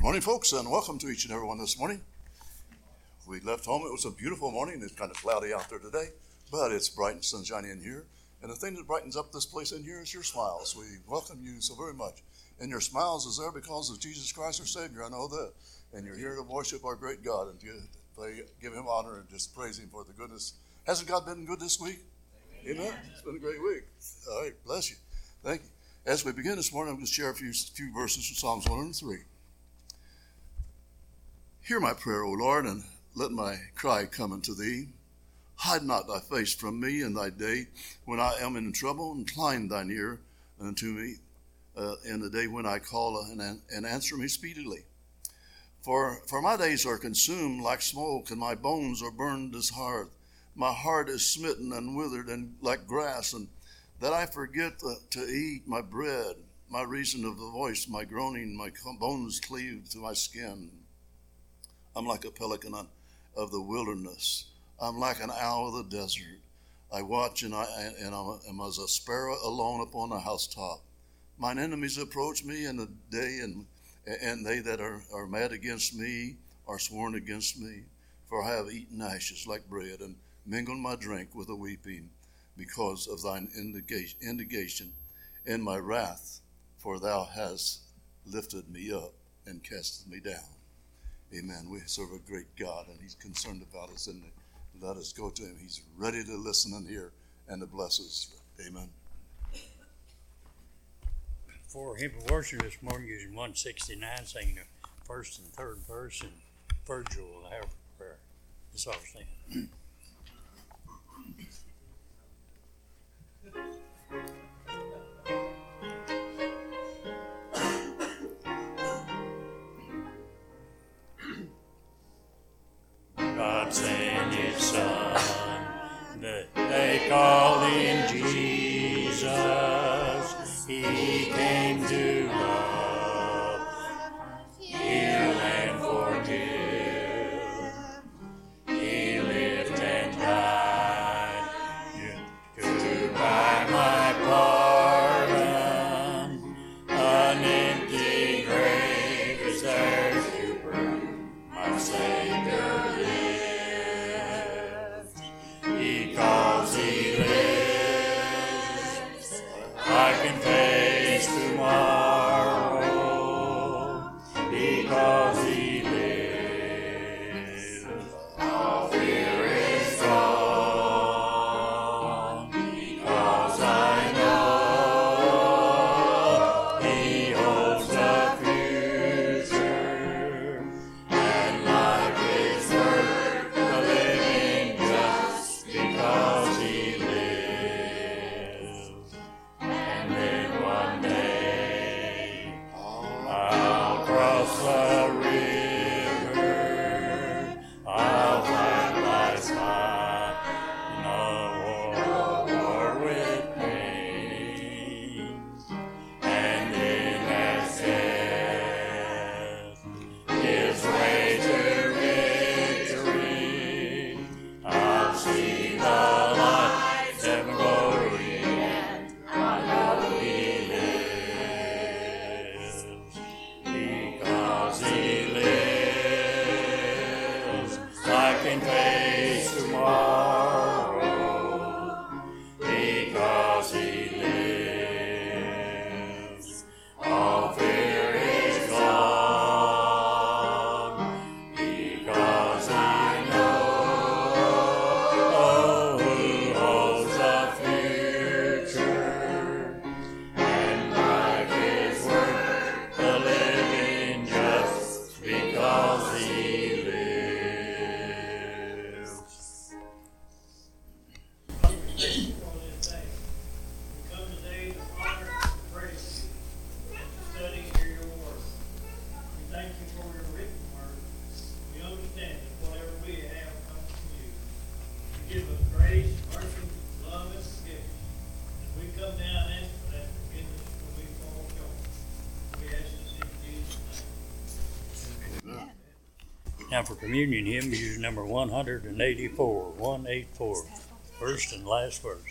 Morning, folks, and welcome to each and every one this morning. We left home. It was a beautiful morning. It's kind of cloudy out there today, but it's bright and sunshiny in here. And the thing that brightens up this place in here is your smiles. We welcome you so very much. And your smiles is there because of Jesus Christ, our Savior. I know that. And you're here to worship our great God and give him honor and just praise him for the goodness. Hasn't God been good this week? Amen. It's been a great week. All right, bless you. Thank you. As we begin this morning, I'm going to share a few verses from Psalms 103. Hear my prayer, O Lord, and let my cry come unto thee. Hide not thy face from me in thy day when I am in trouble. Incline thine ear unto me in the day when I call and answer me speedily. For my days are consumed like smoke, and my bones are burned as hearth. My heart is smitten and withered and like grass, and that I forget to eat my bread. My reason of the voice, my groaning, my bones cleave to my skin. I'm like a pelican of the wilderness. I'm like an owl of the desert. I watch and I'm as a sparrow alone upon a housetop. Mine enemies approach me in the day, and they that are mad against me are sworn against me. For I have eaten ashes like bread, and mingled my drink with a weeping, because of thine indignation and my wrath. For thou hast lifted me up and cast me down. Amen. We serve a great God, and he's concerned about us, and let us go to him. He's ready to listen and hear and to bless us. Amen. For hymn of worship this morning, using 169, singing the first and third verse, and Virgil will have prayer. That's all I'm saying. God sent his Son, that they call him Jesus. He came to love, heal, and forgive. He lived and died to buy my pardon. An empty grave is there to prove my Savior lives. Because he lives, I can face tomorrow. Because he lives, all fear is gone. Because I know he holds the future, and life is worth the living just because he lives. And then one day I'll cross the river, I'll climb my spot in a war with pain, and in as death gives way to victory, I'll see the light and glory, and I know he lives. Because he lives, I can face tomorrow. Because he lives, all fear is gone. Because I know who holds the future, and life is worth the living just because he lives. For this day. We come today to honor and praise you and to study and hear your word. We thank you for your written word. We understand that whatever we have comes from you. You give us grace, mercy, love, and forgiveness. And we come down and ask for that forgiveness when we fall short. We ask this in Jesus' name. Now for communion hymn, use number 184, 184, first and last verse.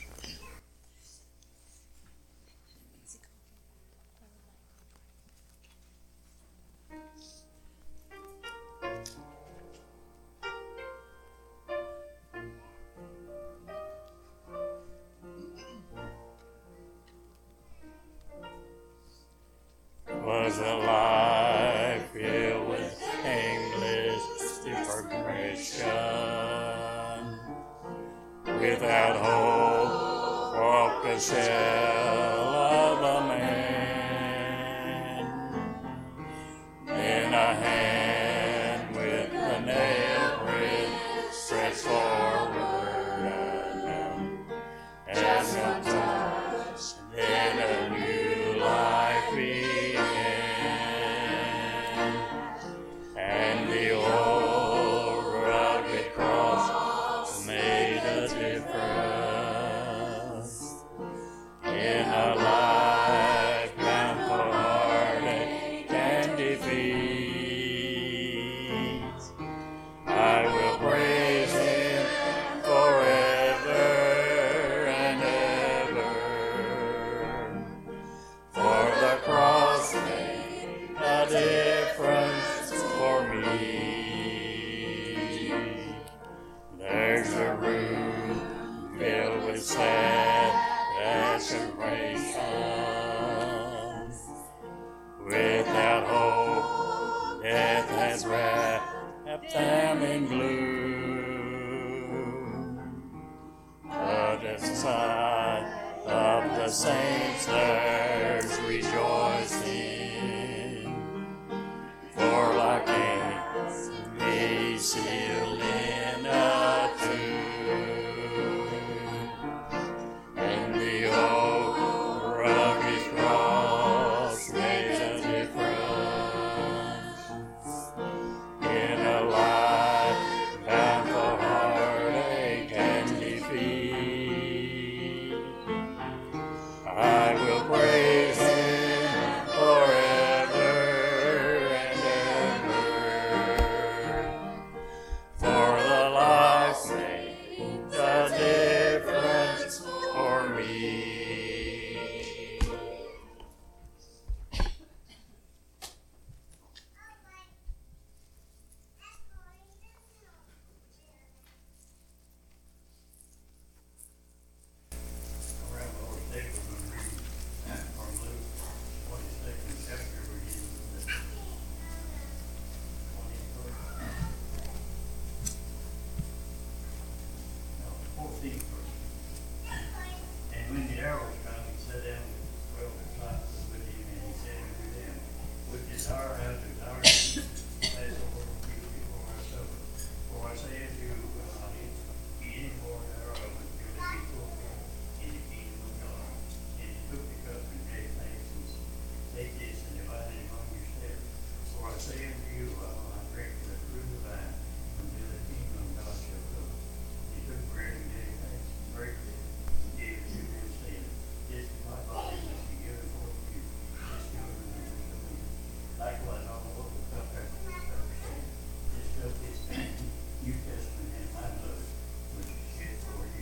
was a life filled with aimless depression. Without hope, walked the shell of a man. In a hand with the nail print stretched forward, as a touch, then a new life began. And the old rugged cross made a difference in a life bound for heartache and defeat. I will praise Him forever and ever, for the cross made a difference for me. There's a room filled with sad aspirations. Without hope, death has wrapped them in gloom. But at the sight of the saints there's rejoicing, for like angels be sealed in a tomb. And the old rugged cross made a difference in a life bound for heartache and defeat. I will praise Him forever and ever, for the life made a difference for me. Around the Lord's Day, we're going to read from Luke 22nd chapter, we're getting to the 14th verse. And when the hour was come, he sat down with 12 disciples with him, and he said unto them, which desire have desired to pass over with you before I suffer. For I say unto you, will not eat any more thereof until it be fulfilled in the kingdom of God. And he took the cup and gave thanks, and said, take this and divide it among yourselves. For I say unto you, I will not drink the fruit of the vine until the kingdom of God shall come. He took bread and gave thanks, and brake it, and gave it to them, saying, this is my body which is given for you. This do in remembrance of me. Likewise also the cup after the supper, saying, this cup is the New Testament in my blood, which is shed for you.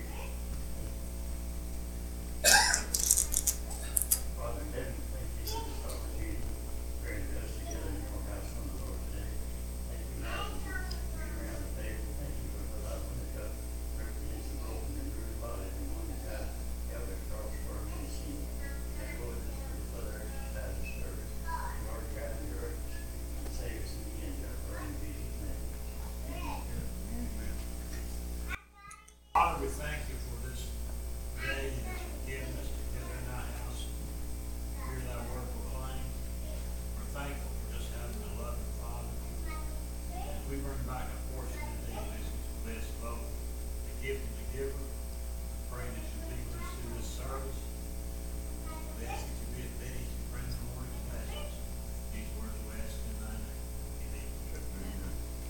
Father in heaven, thank you for this opportunity to bring us together in your house on the Lord today. Thank you now that you're around the table. Thank you for the love when the cup represents the broken and bruised body of the one that died, held at the cross for our many sins. And Lord, this is for the further exercise of service. Lord God, in your earth, and save us in the end, our prayer in Jesus' name. Amen. Father, we thank you for this day that you've given us to gather in thy house, hear thy word proclaimed. We're thankful for just having a loving Father. As we bring back a portion of these messages, bless both the gift and the giver. I pray that you be with us through this service. We ask that you be at Benny's and bring the morning's message. These words we ask in thy name. Amen.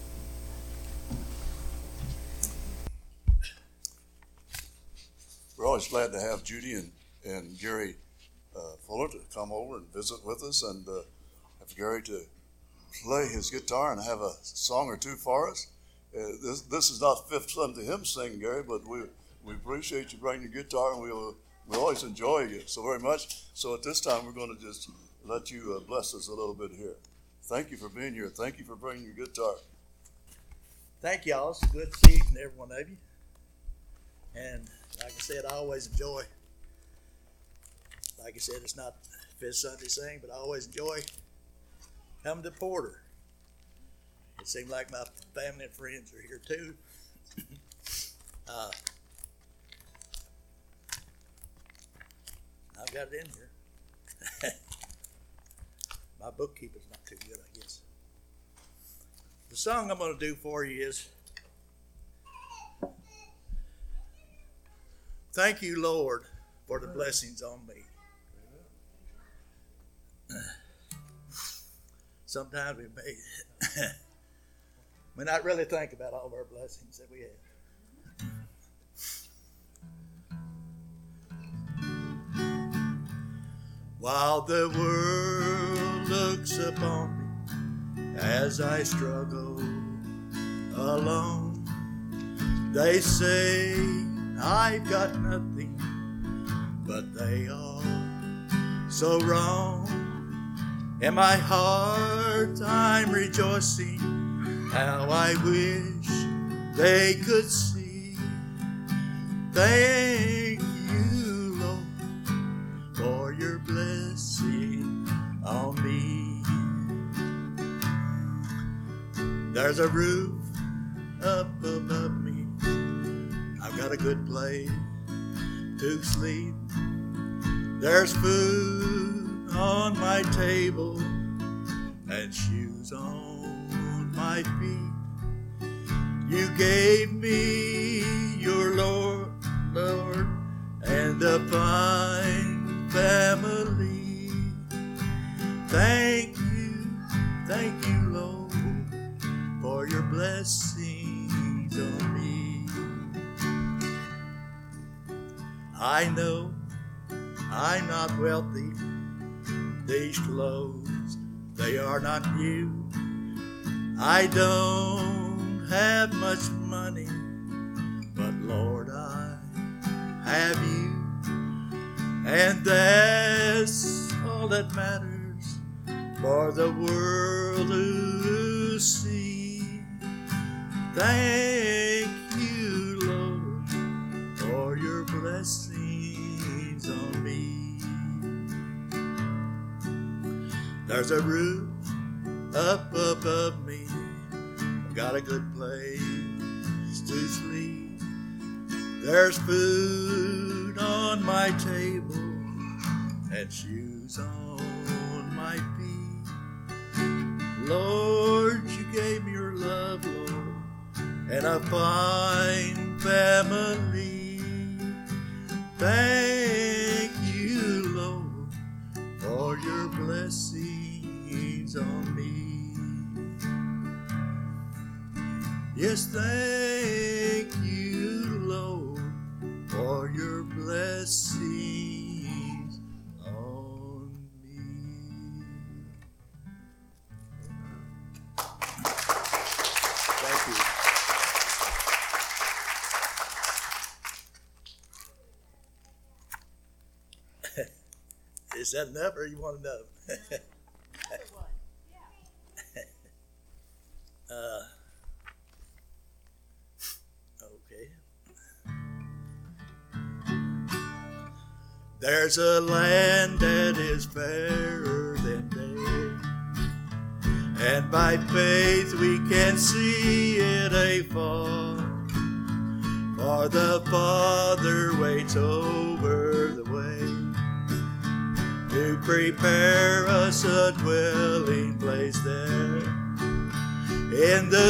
We're always glad to have Judy and Gary Fuller to come over and visit with us, and have Gary to play his guitar and have a song or two for us. This is not Fifth Sunday hymn singing, Gary, but we appreciate you bringing your guitar, and we always enjoy you so very much. So at this time, we're going to just let you bless us a little bit here. Thank you for being here. Thank you for bringing your guitar. Thank y'all. It's good to see each and every one of you. And like I said, I always enjoy, like I said, it's not Fifth Sunday sing, but I always enjoy come to Porter. It seems like my family and friends are here too. I've got it in here. My bookkeeper's not too good, I guess. The song I'm going to do for you is Thank You, Lord, for the blessings on me. Sometimes we may not really think about all of our blessings that we have. While the world looks upon me as I struggle alone, they say I've got nothing, but they are so wrong. In my heart I'm rejoicing, how I wish they could see. Thank you, Lord, for your blessing on me. There's a roof up above me, I've got a good place to sleep. There's food on my table and shoes on my feet. You gave me your Lord, and a fine family. Thank you, Lord, for your blessings on me. I know I'm not wealthy. These clothes, they are not new. I don't have much money, but Lord, I have you. And that's all that matters for the world to see. Thank you, Lord, for your blessings on me. There's a roof up above me, I've got a good place to sleep. There's food on my table and shoes on my feet. Lord, you gave me your love, Lord, and a fine family. Thank you, Lord, for your blessings on me. Yes, thank you, Lord, for your blessings on me. Thank you. Is that enough, or you want to know? Okay. There's a land that is fairer than day, and by faith we can see it afar. For the Father waits over the way to prepare us a dwelling place there in the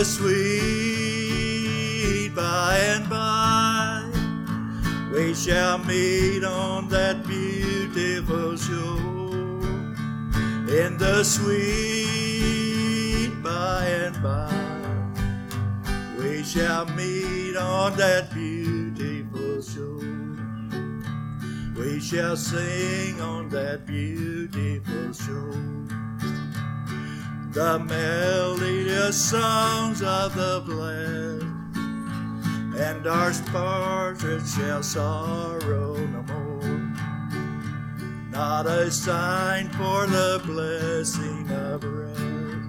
sweet by and by. We shall meet on that beautiful shore in the sweet by and by. We shall meet on that beautiful shore. We shall sing on that beautiful shore the melodious songs of the blessed, and our spirits shall sorrow no more. Not a sign for the blessing of rest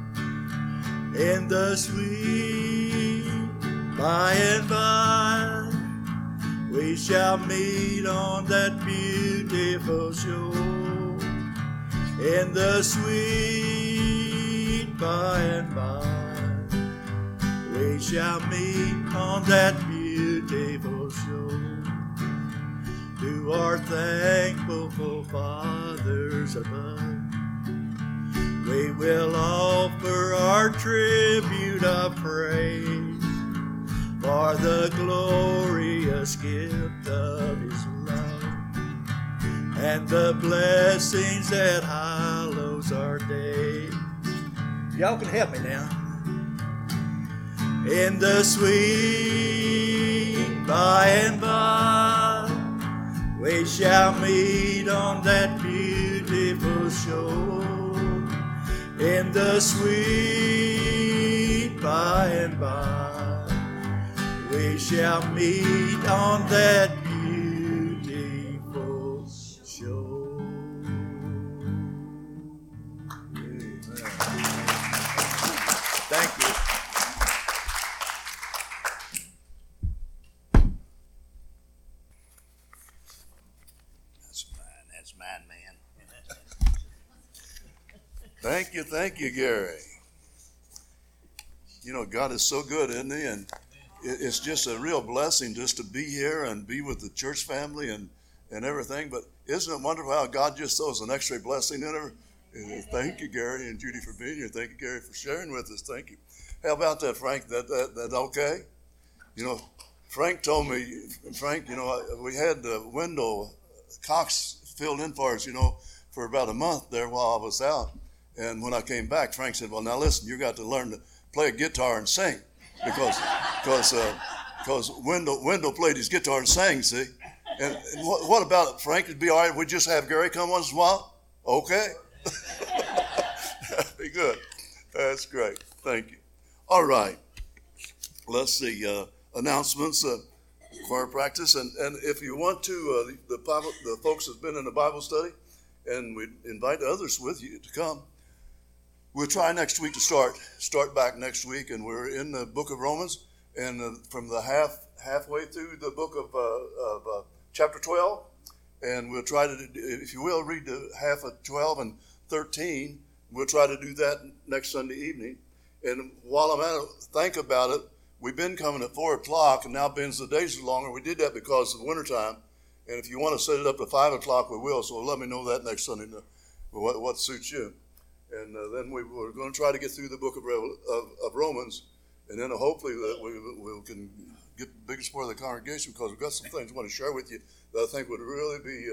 in the sweet by and by. We shall meet on that beautiful shore in the sweet by and by. We shall meet on that beautiful shore. To our thankful fathers above, we will offer our tribute of praise for the glorious gift of His love and the blessings that hallows our day. Y'all can help me now. In the sweet by and by, we shall meet on that beautiful shore. In the sweet by and by, we shall meet on that beautiful shore. Amen. Thank you. That's mine, man. Thank you, Gary. You know, God is so good, isn't He? And it's just a real blessing just to be here and be with the church family and everything. But isn't it wonderful how God just throws an extra blessing in her? Thank you, Gary and Judy, for being here. Thank you, Gary, for sharing with us. Thank you. How about that, Frank? That okay? You know, Frank told me, Frank, you know, we had Wendell Cox filled in for us, you know, for about a month there while I was out. And when I came back, Frank said, well, now listen, you got to learn to play a guitar and sing because Wendell played his guitar and sang, see? And what about it, Frank? It'd be all right if we just have Gary come once in a while? Okay. That'd be good. That's great. Thank you. All right. Let's see. Announcements, choir practice. And if you want to, the folks that's been in the Bible study, and we invite others with you to come. We'll try next week to start back next week, and we're in the book of Romans, and from the halfway through the book of chapter 12, and we'll try to, if you will, read the half of 12 and 13. We'll try to do that next Sunday evening. And while I'm at it, think about it. We've been coming at 4 o'clock, and now the days are longer. We did that because of the wintertime. And if you want to set it up to 5 o'clock, we will. So let me know that next Sunday, what suits you. And then we're going to try to get through the book of Romans, and then hopefully that we can get the biggest part of the congregation, because we've got some things I want to share with you that I think would really be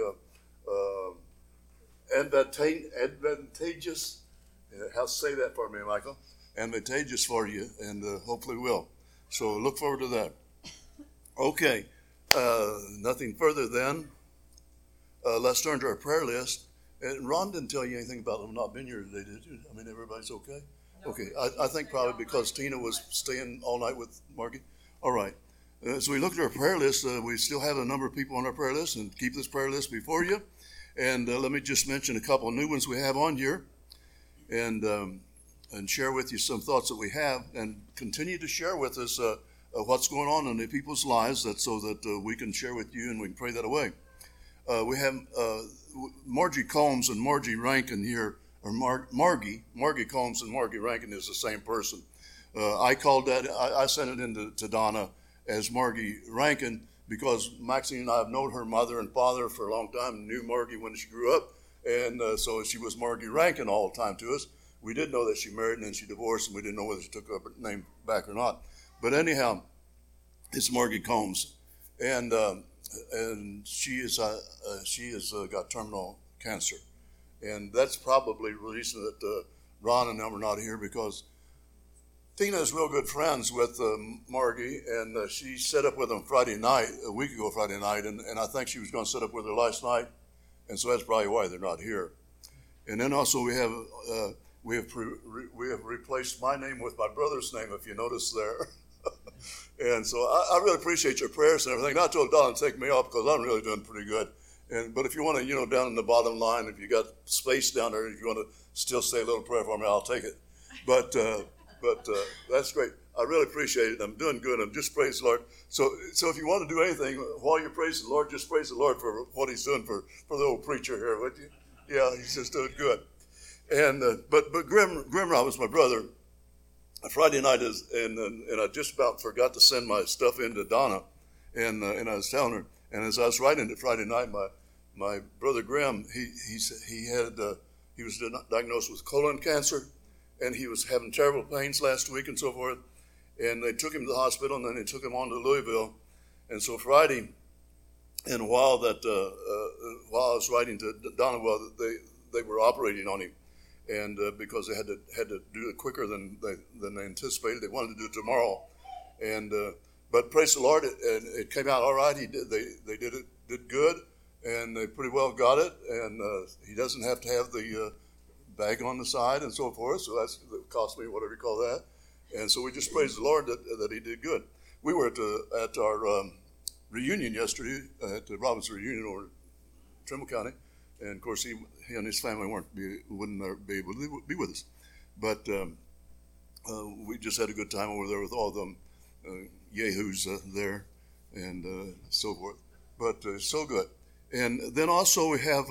advantageous. How to say that for me, Michael? Advantageous for you, and hopefully will. So look forward to that. Okay. Nothing further then. Let's turn to our prayer list. And Ron didn't tell you anything about them not being here today, did you? I mean, everybody's okay? Okay. I think probably because Tina was staying all night with Margie. All right. As we look at our prayer list, we still have a number of people on our prayer list, and keep this prayer list before you. And let me just mention a couple of new ones we have on here, and share with you some thoughts that we have, and continue to share with us what's going on in the people's lives, so that we can share with you and we can pray that away. We have Margie Combs and Margie Rankin here, or Margie Combs and Margie Rankin is the same person. I called that, I sent it in to Donna as Margie Rankin, because Maxine and I have known her mother and father for a long time, knew Margie when she grew up, and so she was Margie Rankin all the time to us. We did know that she married and then she divorced, and we didn't know whether she took her name back or not. But anyhow, it's Margie Combs, and she has got terminal cancer, and that's probably the reason that Ron and them are not here, because Tina is real good friends with Margie, and she set up with them a week ago Friday night, and I think she was going to set up with her last night, and so that's probably why they're not here. And then also we have replaced my name with my brother's name, if you notice there. And so I really appreciate your prayers and everything. Not to Donna take me off, because I'm really doing pretty good. But if you want to, down in the bottom line, if you got space down there, if you want to still say a little prayer for me, I'll take it. But that's great. I really appreciate it. I'm doing good. I'm just praise the Lord. So if you want to do anything while you're praising the Lord, just praise the Lord for what He's doing for the old preacher here, would you? Yeah, he's just doing good. And but Grim Roberts, my brother, Friday night and I just about forgot to send my stuff in to Donna, and I was telling her, and as I was writing it Friday night, my brother Grim, he was diagnosed with colon cancer, and he was having terrible pains last week and so forth, and they took him to the hospital, and then they took him on to Louisville, and so Friday, and while I was writing to Donna, well, they were operating on him. And because they had to do it quicker than they anticipated, they wanted to do it tomorrow. And but praise the Lord, it came out all right. They did good, and they pretty well got it. And he doesn't have to have the bag on the side and so forth. So that cost me whatever you call that. And so we just praise the Lord that he did good. We were at our reunion yesterday, at the Robinson reunion over in Trimble County. And of course, he and his family wouldn't be able to be with us, but we just had a good time over there with all of them yahoos there, and so forth. But so good. And then also we have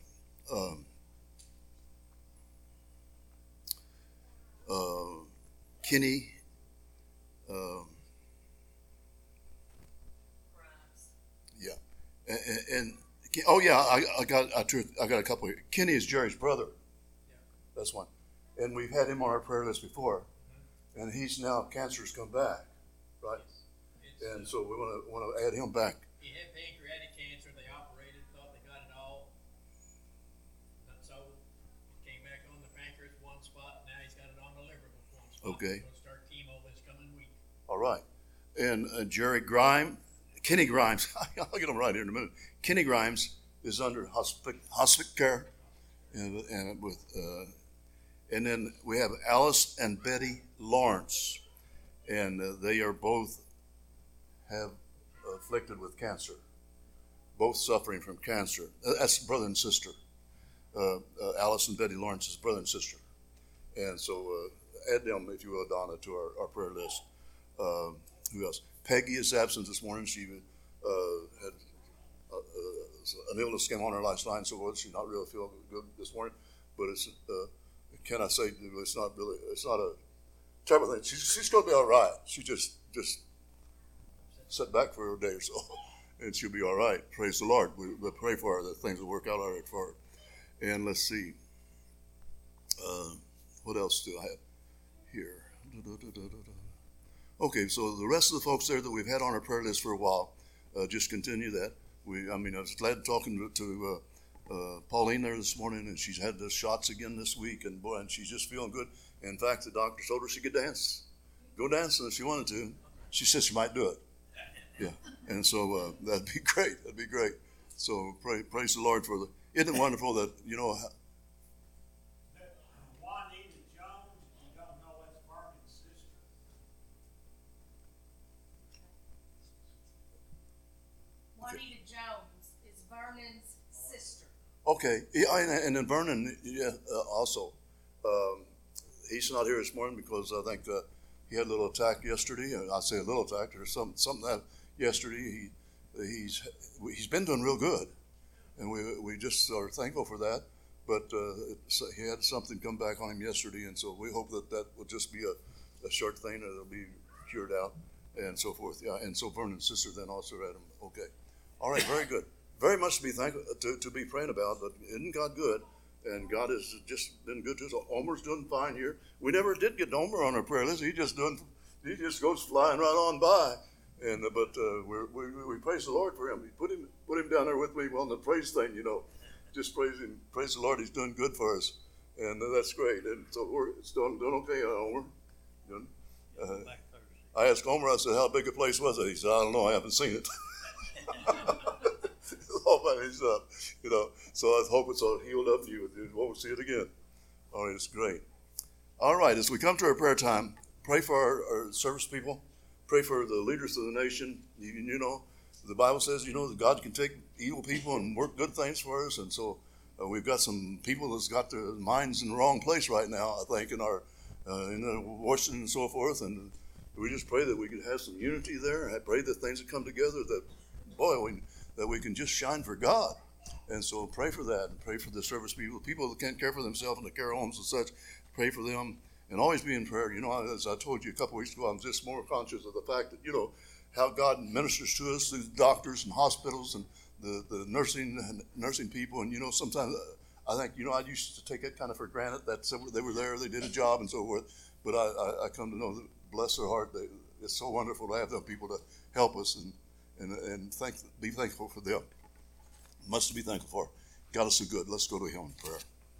Kenny. Yeah, and oh yeah, I got a couple here. Kenny is Jerry's brother. Yeah. That's one. And we've had him on our prayer list before. Mm-hmm. And he's now, cancer's come back, right? And so we want to add him back. He had pancreatic cancer. They operated, thought they got it all. Not so. It came back on the pancreas one spot. Now he's got it on the liver one spot. Okay. He'll start chemo this coming week. All right. And Kenny Grimes, I'll get him right here in a minute. Kenny Grimes is under hospice care, and then we have Alice and Betty Lawrence, and they are both have afflicted with cancer, both suffering from cancer. That's brother and sister. Alice and Betty Lawrence is brother and sister, and so add them, if you will, Donna, to our prayer list. Who else? Peggy is absent this morning. She had an illness came on her last night, so she's not really feeling good this morning. But it's can I say it's not a terrible thing. She's going to be all right. She just sit back for a day or so, and she'll be all right. Praise the Lord. We pray for her that things will work out all right for her. And let's see, what else do I have here? Okay, so the rest of the folks there that we've had on our prayer list for a while, just continue that. I was glad talking to Pauline there this morning, and she's had the shots again this week, and boy, and she's just feeling good. In fact, the doctor told her she could go dancing if she wanted to. She said she might do it. Yeah, and so that'd be great. That'd be great. So praise the Lord for isn't it wonderful that Juanita Jones, you don't know that's Vernon's sister. Juanita Jones is Vernon's sister. Okay, yeah, and then Vernon, also. He's not here this morning because I think he had a little attack yesterday. I say a little attack, or something that yesterday. He's been doing real good, and we just are thankful for that. But he had something come back on him yesterday, and so we hope that will just be a short thing, and it'll be cured out, and so forth. Yeah, and so Vernon's sister then also had him. Okay, all right, very good. Very much to be thankful to be praying about. But isn't God good? And God has just been good to us. Omer's doing fine here. We never did get Omer on our prayer list. He just goes flying right on by. And but we praise the Lord for him. We put him down there with me on the praise thing, Just praise him. Praise the Lord. He's doing good for us, and that's great. And so it's doing okay, Omer. I asked Omer. I said, "How big a place was it?" He said, "I don't know. I haven't seen it." All by himself, So I hope it's all healed up. You won't see it again. All right, it's great. All right, as we come to our prayer time, pray for our service people. Pray for the leaders of the nation. The Bible says, that God can take evil people and work good things for us. And so we've got some people that's got their minds in the wrong place right now, I think, in Washington and so forth. And we just pray that we could have some unity there. I pray that things would come together that we can just shine for God. And so pray for that, and pray for the service people that can't care for themselves in the care homes and such. Pray for them, and always be in prayer. You know, as I told you a couple weeks ago, I'm just more conscious of the fact that, you know, how God ministers to us through doctors and hospitals and the nursing people. And, you know, sometimes I think, you know, I used to take it kind of for granted that they were there, they did a job and so forth. But I come to know that, bless their heart, it's so wonderful to have them people to help us and be thankful for them. Much to be thankful for. God is so good. Let's go to Him in prayer.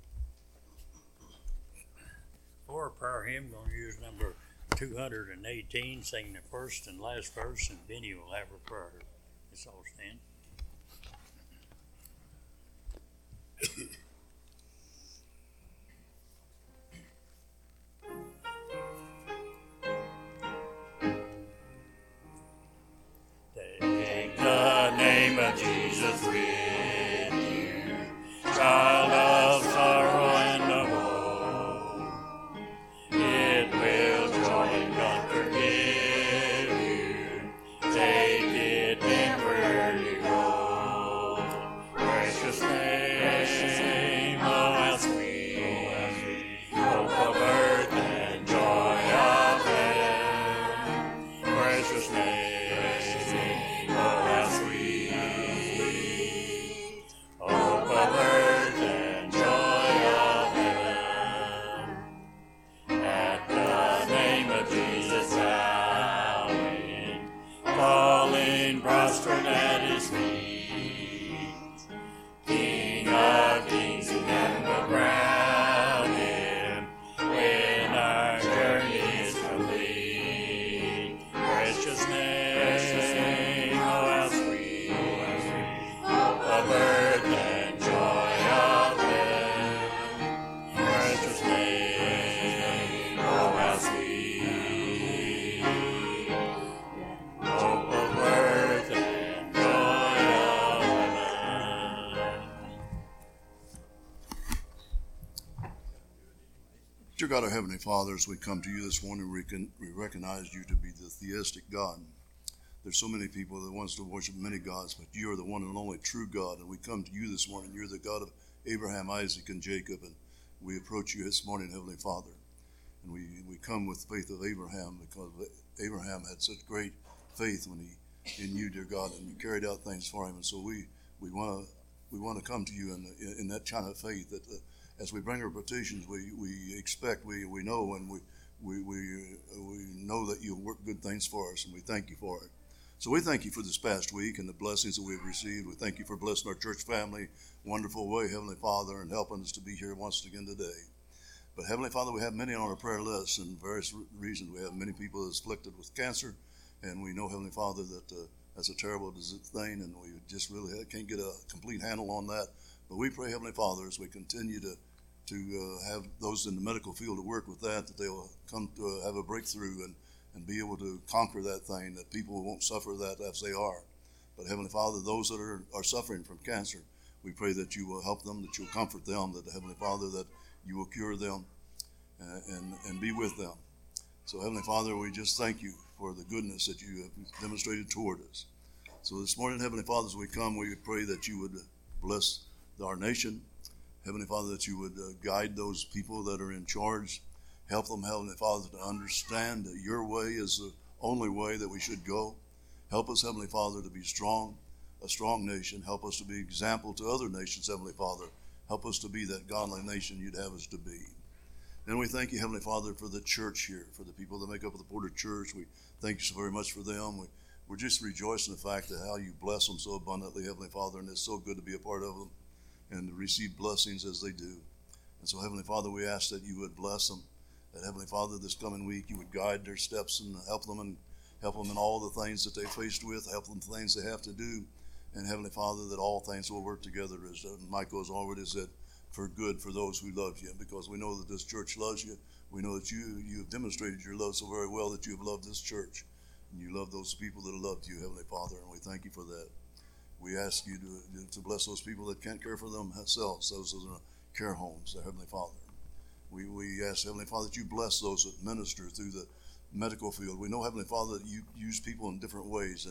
For our prayer hymn, going to use number 218, sing the first and last verse, and Benny will have her prayer. Let's all stand. Take the name of Jesus with you, child of sorrow and of woe. It will joy in God forgive you. Take it anywhere you go. Precious name, oh how sweet, hope of earth and joy of heaven. Precious name. Prostrate at His feet, King of kings in heaven will crown Him when our journey is complete. Precious name, oh how sweet, hope of earth and joy of heaven. Precious name, oh how sweet, hope of earth and joy of heaven. Dear God, our Heavenly Father, as we come to you this morning, we recognize you to be the theistic God. There's so many people that wants to worship many gods, but you are the one and only true God. And we come to you this morning. You're the God of Abraham, Isaac, and Jacob. And we approach you this morning, Heavenly Father. And we come with the faith of Abraham, because Abraham had such great faith in you, dear God, and you carried out things for him. And so we want to come to you in that kind of faith that as we bring our petitions, we expect, we know, and we know that you'll work good things for us, and we thank you for it. So we thank you for this past week and the blessings that we've received. We thank you for blessing our church family wonderful way, Heavenly Father, and helping us to be here once again today. But Heavenly Father, we have many on our prayer list, and various reasons. We have many people afflicted with cancer, and we know, Heavenly Father, that that's a terrible thing, and we just really can't get a complete handle on that. But we pray, Heavenly Father, as we continue to have those in the medical field to work with that they will come to have a breakthrough and be able to conquer that thing, that people won't suffer that as they are. But Heavenly Father, those that are suffering from cancer, we pray that you will help them, that you'll comfort them, that Heavenly Father, that you will cure them and be with them. So Heavenly Father, we just thank you for the goodness that you have demonstrated toward us. So this morning, Heavenly Father, as we come, we pray that you would bless our nation. Heavenly Father, that you would guide those people that are in charge. Help them, Heavenly Father, to understand that your way is the only way that we should go. Help us, Heavenly Father, to be strong, a strong nation. Help us to be example to other nations, Heavenly Father. Help us to be that godly nation you'd have us to be. Then we thank you, Heavenly Father, for the church here, for the people that make up the Porter Church. We thank you so very much for them. We're just rejoicing in the fact that how you bless them so abundantly, Heavenly Father, and it's so good to be a part of them and to receive blessings as they do. And so, Heavenly Father, we ask that you would bless them, that, Heavenly Father, this coming week you would guide their steps and help them in all the things that they're faced with, help them the things they have to do. And, Heavenly Father, that all things will work together, as Michael has already said, for good for those who love you. Because we know that this church loves you. We know that you have demonstrated your love so very well that you have loved this church. And you love those people that have loved you, Heavenly Father, and we thank you for that. We ask you to bless those people that can't care for themselves, those that are in care homes, Heavenly Father. We ask, Heavenly Father, that you bless those that minister through the medical field. We know, Heavenly Father, that you use people in different ways, and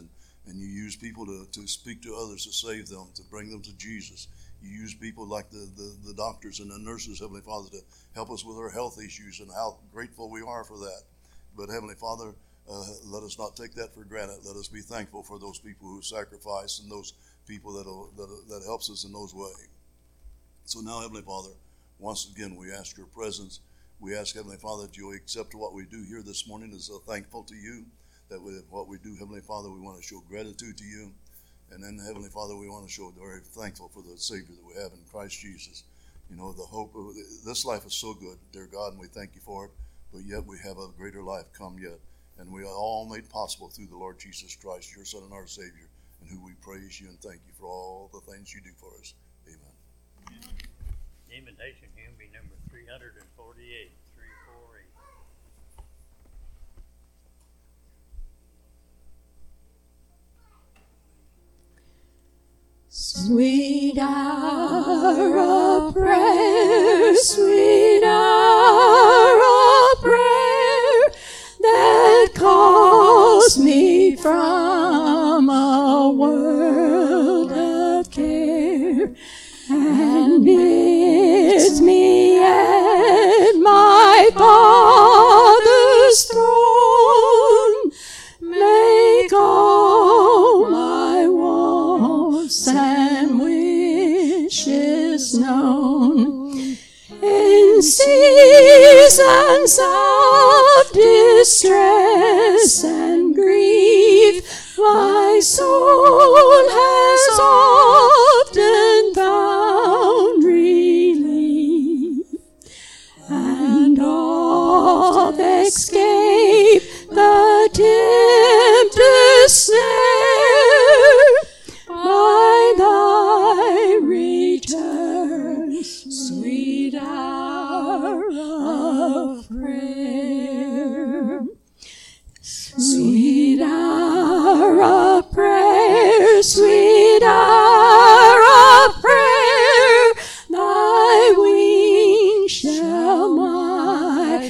and you use people to speak to others, to save them, to bring them to Jesus. You use people like the doctors and the nurses, Heavenly Father, to help us with our health issues, and how grateful we are for that. But Heavenly Father, let us not take that for granted. Let us be thankful for those people who sacrifice and those people that helps us in those ways. So now, Heavenly Father, once again, we ask your presence. We ask, Heavenly Father, that you'll accept what we do here this morning as thankful to you. That with what we do, Heavenly Father, we want to show gratitude to you. And then, Heavenly Father, we want to show very thankful for the Savior that we have in Christ Jesus. You know, the hope of this life is so good, dear God, and we thank you for it. But yet we have a greater life come yet. And we are all made possible through the Lord Jesus Christ, your Son and our Savior, in who we praise you and thank you for all the things you do for us. Amen. Invitation hymn be number 348, 348. Sweet hour of prayer, sweet hour of prayer, that calls me from a world of care, and bids me at my Father's throne make all my wants and wishes known. In seasons of distress and grief, my soul has often found relief, and oft escape the tempter's snare by thy return, sweet hour of prayer. Sweet hour of prayer, sweet hour of prayer, thy wings shall my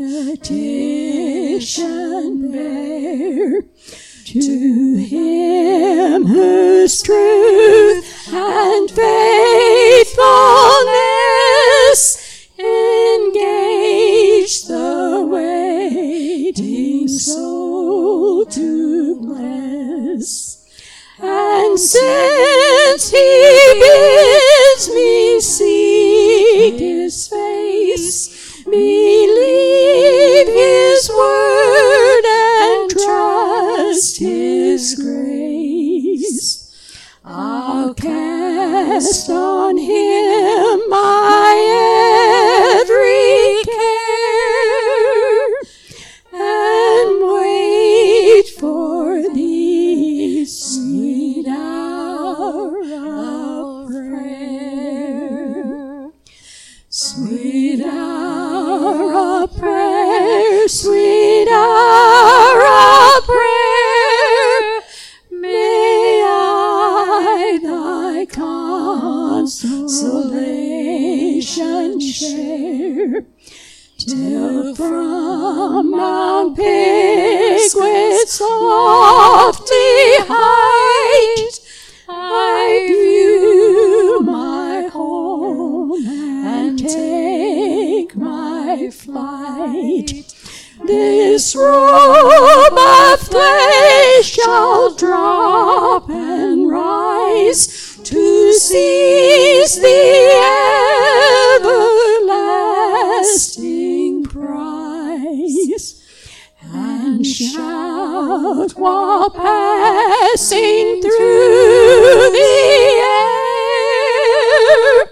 petition bear. To him whose truth and faithfulness engage the waiting soul to bless. And since he bids me seek his face, believe his word and trust his grace, I'll cast on him my every care, and wait for thee, sweet hour of prayer. Sweet hour of prayer, sweet hour of prayer, may I thy consolation share, till from Mount Pisgah's lofty height I view my home and take my flight. This robe of flesh shall drop and rise to seize the everlasting prize, and shout while passing through the air,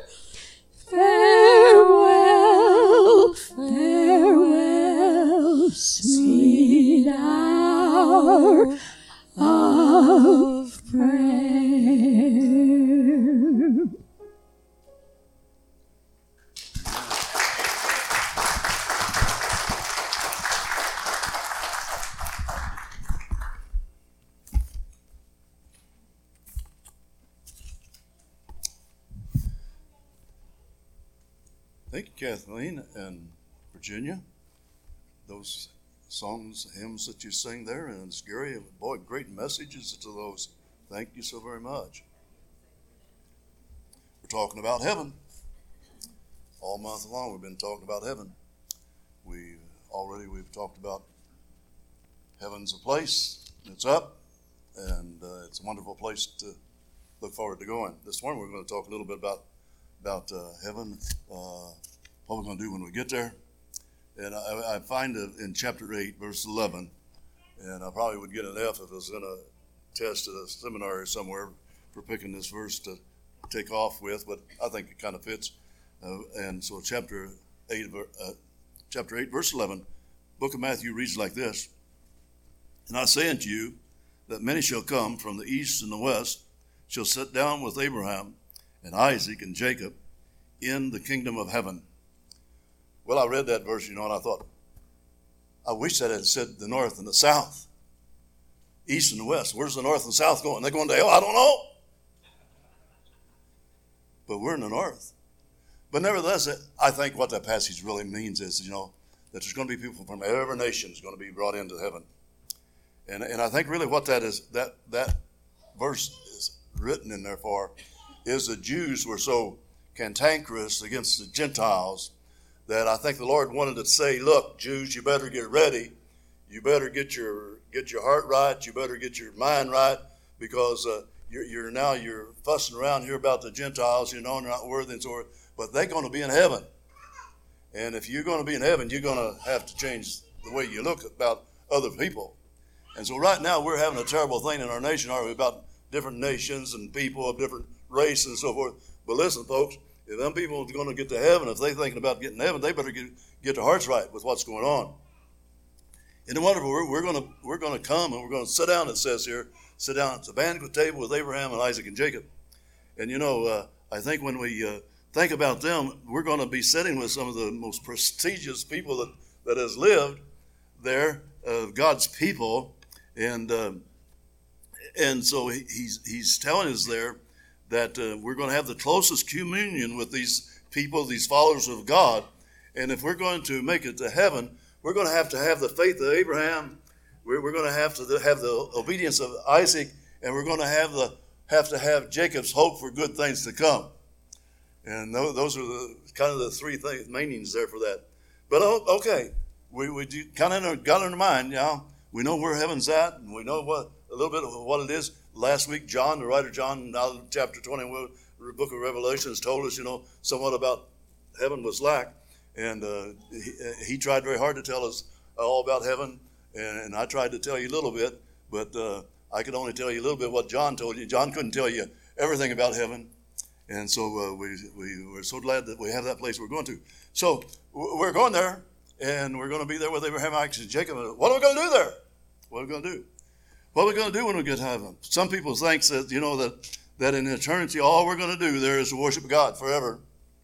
farewell, farewell, sweet hour of prayer. Thank you, Kathleen and Virginia. Those songs, hymns that you sing there, and it's Gary, boy, great messages to those. Thank you so very much. We're talking about heaven. All month long we've been talking about heaven. We've talked about heaven's a place, it's up, and it's a wonderful place to look forward to going. This morning we're going to talk a little bit about heaven, what we're going to do when we get there. And I find it in chapter 8, verse 11, and I probably would get an F if I was in a test at a seminary somewhere for picking this verse to take off with, but I think it kind of fits. And so chapter 8, verse 11, book of Matthew reads like this. And I say unto you that many shall come from the east and the west, shall sit down with Abraham and Isaac and Jacob in the kingdom of heaven. Well, I read that verse, and I thought, I wish that it had said the north and the south, east and the west. Where's the north and south going? They're going to hell? I don't know. But we're in the north. But nevertheless, I think what that passage really means is, that there's going to be people from every nation is going to be brought into heaven. And I think really what that is, that verse is written in there for, is the Jews were so cantankerous against the Gentiles that I think the Lord wanted to say, look, Jews, you better get ready. You better get your heart right. You better get your mind right, because you're fussing around here about the Gentiles, and they're not worthy and so forth. But they're going to be in heaven. And if you're going to be in heaven, you're going to have to change the way you look about other people. And so right now we're having a terrible thing in our nation, aren't we, about different nations and people of different races and so forth. But listen, folks, if them people are going to get to heaven, if they're thinking about getting to heaven, they better get their hearts right with what's going on. And wonderful, we're going to come and we're going to sit down, it says here, sit down at the banquet table with Abraham and Isaac and Jacob. And I think when we think about them, we're going to be sitting with some of the most prestigious people that has lived there, God's people. And so he's telling us there that we're going to have the closest communion with these people, these followers of God. And if we're going to make it to heaven, we're going to have the faith of Abraham. We're going to have the obedience of Isaac, and we're going to have to have Jacob's hope for good things to come. And those are kind of the three meanings there for that. But okay, we do kind of got in our mind, we know where heaven's at, and we know a little bit of what it is. Last week, John, the writer John, out of chapter 20, the book of Revelation, has told us, somewhat about heaven was like. And he tried very hard to tell us all about heaven, and I tried to tell you a little bit, but I could only tell you a little bit what John told you. John couldn't tell you everything about heaven. And so we're so glad that we have that place we're going to. So we're going there, and we're going to be there with Abraham, Isaac, and Jacob. What are we going to do there? What are we going to do? What are we going to do when we get to heaven? Some people think that, that in eternity, all we're going to do there is to worship God forever.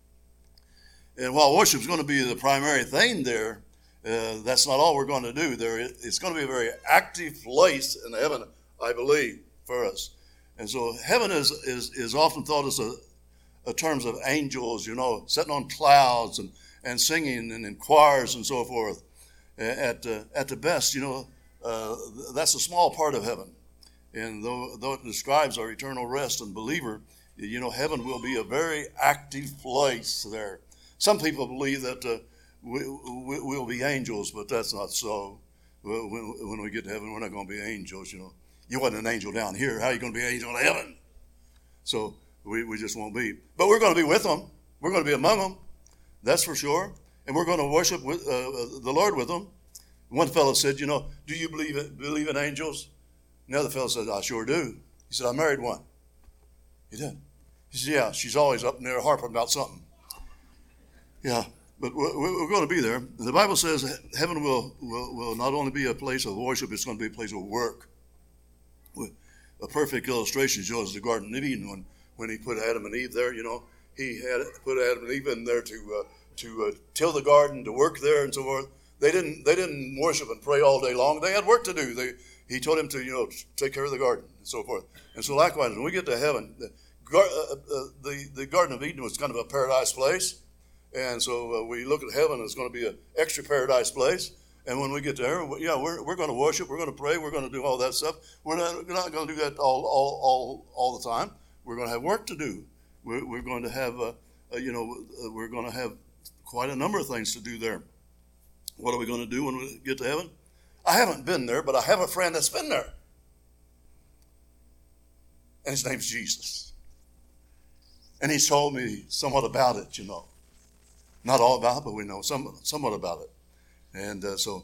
And while worship is going to be the primary thing there, that's not all we're going to do there. It's going to be a very active place in heaven, I believe, for us. And so heaven is often thought as a terms of angels, sitting on clouds and singing and in choirs and so forth. At the best, that's a small part of heaven. And though it describes our eternal rest and believer, heaven will be a very active place there. Some people believe that we'll be angels, but that's not so. When we get to heaven, we're not going to be angels, You wasn't an angel down here. How are you going to be an angel in heaven? So we just won't be. But we're going to be with them. We're going to be among them. That's for sure. And we're going to worship with, the Lord with them. One fellow said, do you believe in angels? Another fellow said, I sure do. He said, I married one. He did. He said, yeah, she's always up in there harping about something. Yeah, but we're going to be there. The Bible says heaven will not only be a place of worship, it's going to be a place of work. A perfect illustration shows the Garden of Eden when he put Adam and Eve there. He had put Adam and Eve in there to till the garden, to work there, and so forth. They didn't worship and pray all day long. They had work to do. He told him to take care of the garden and so forth. And so likewise, when we get to heaven, the Garden of Eden was kind of a paradise place, and so we look at heaven as going to be an extra paradise place. And when we get there, we're going to worship, we're going to pray, we're going to do all that stuff. We're not going to do that all the time. We're going to have work to do. We're going to have, we're going to have quite a number of things to do there. What are we going to do when we get to heaven? I haven't been there, but I have a friend that's been there. And his name's Jesus. And he's told me somewhat about it, Not all about it, but we know somewhat about it. And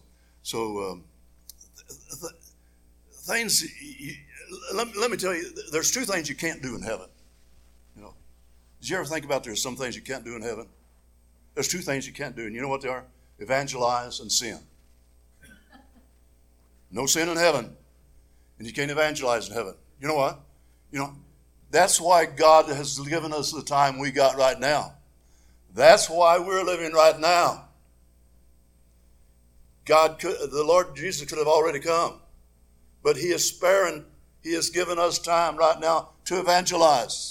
things, let me tell you, there's two things you can't do in heaven. Did you ever think about there's some things you can't do in heaven? There's two things you can't do, and you know what they are? Evangelize and sin. No sin in heaven, and you can't evangelize in heaven. You know what? That's why God has given us the time we got right now. That's why we're living right now. The Lord Jesus could have already come, but He is sparing. He has given us time right now to evangelize.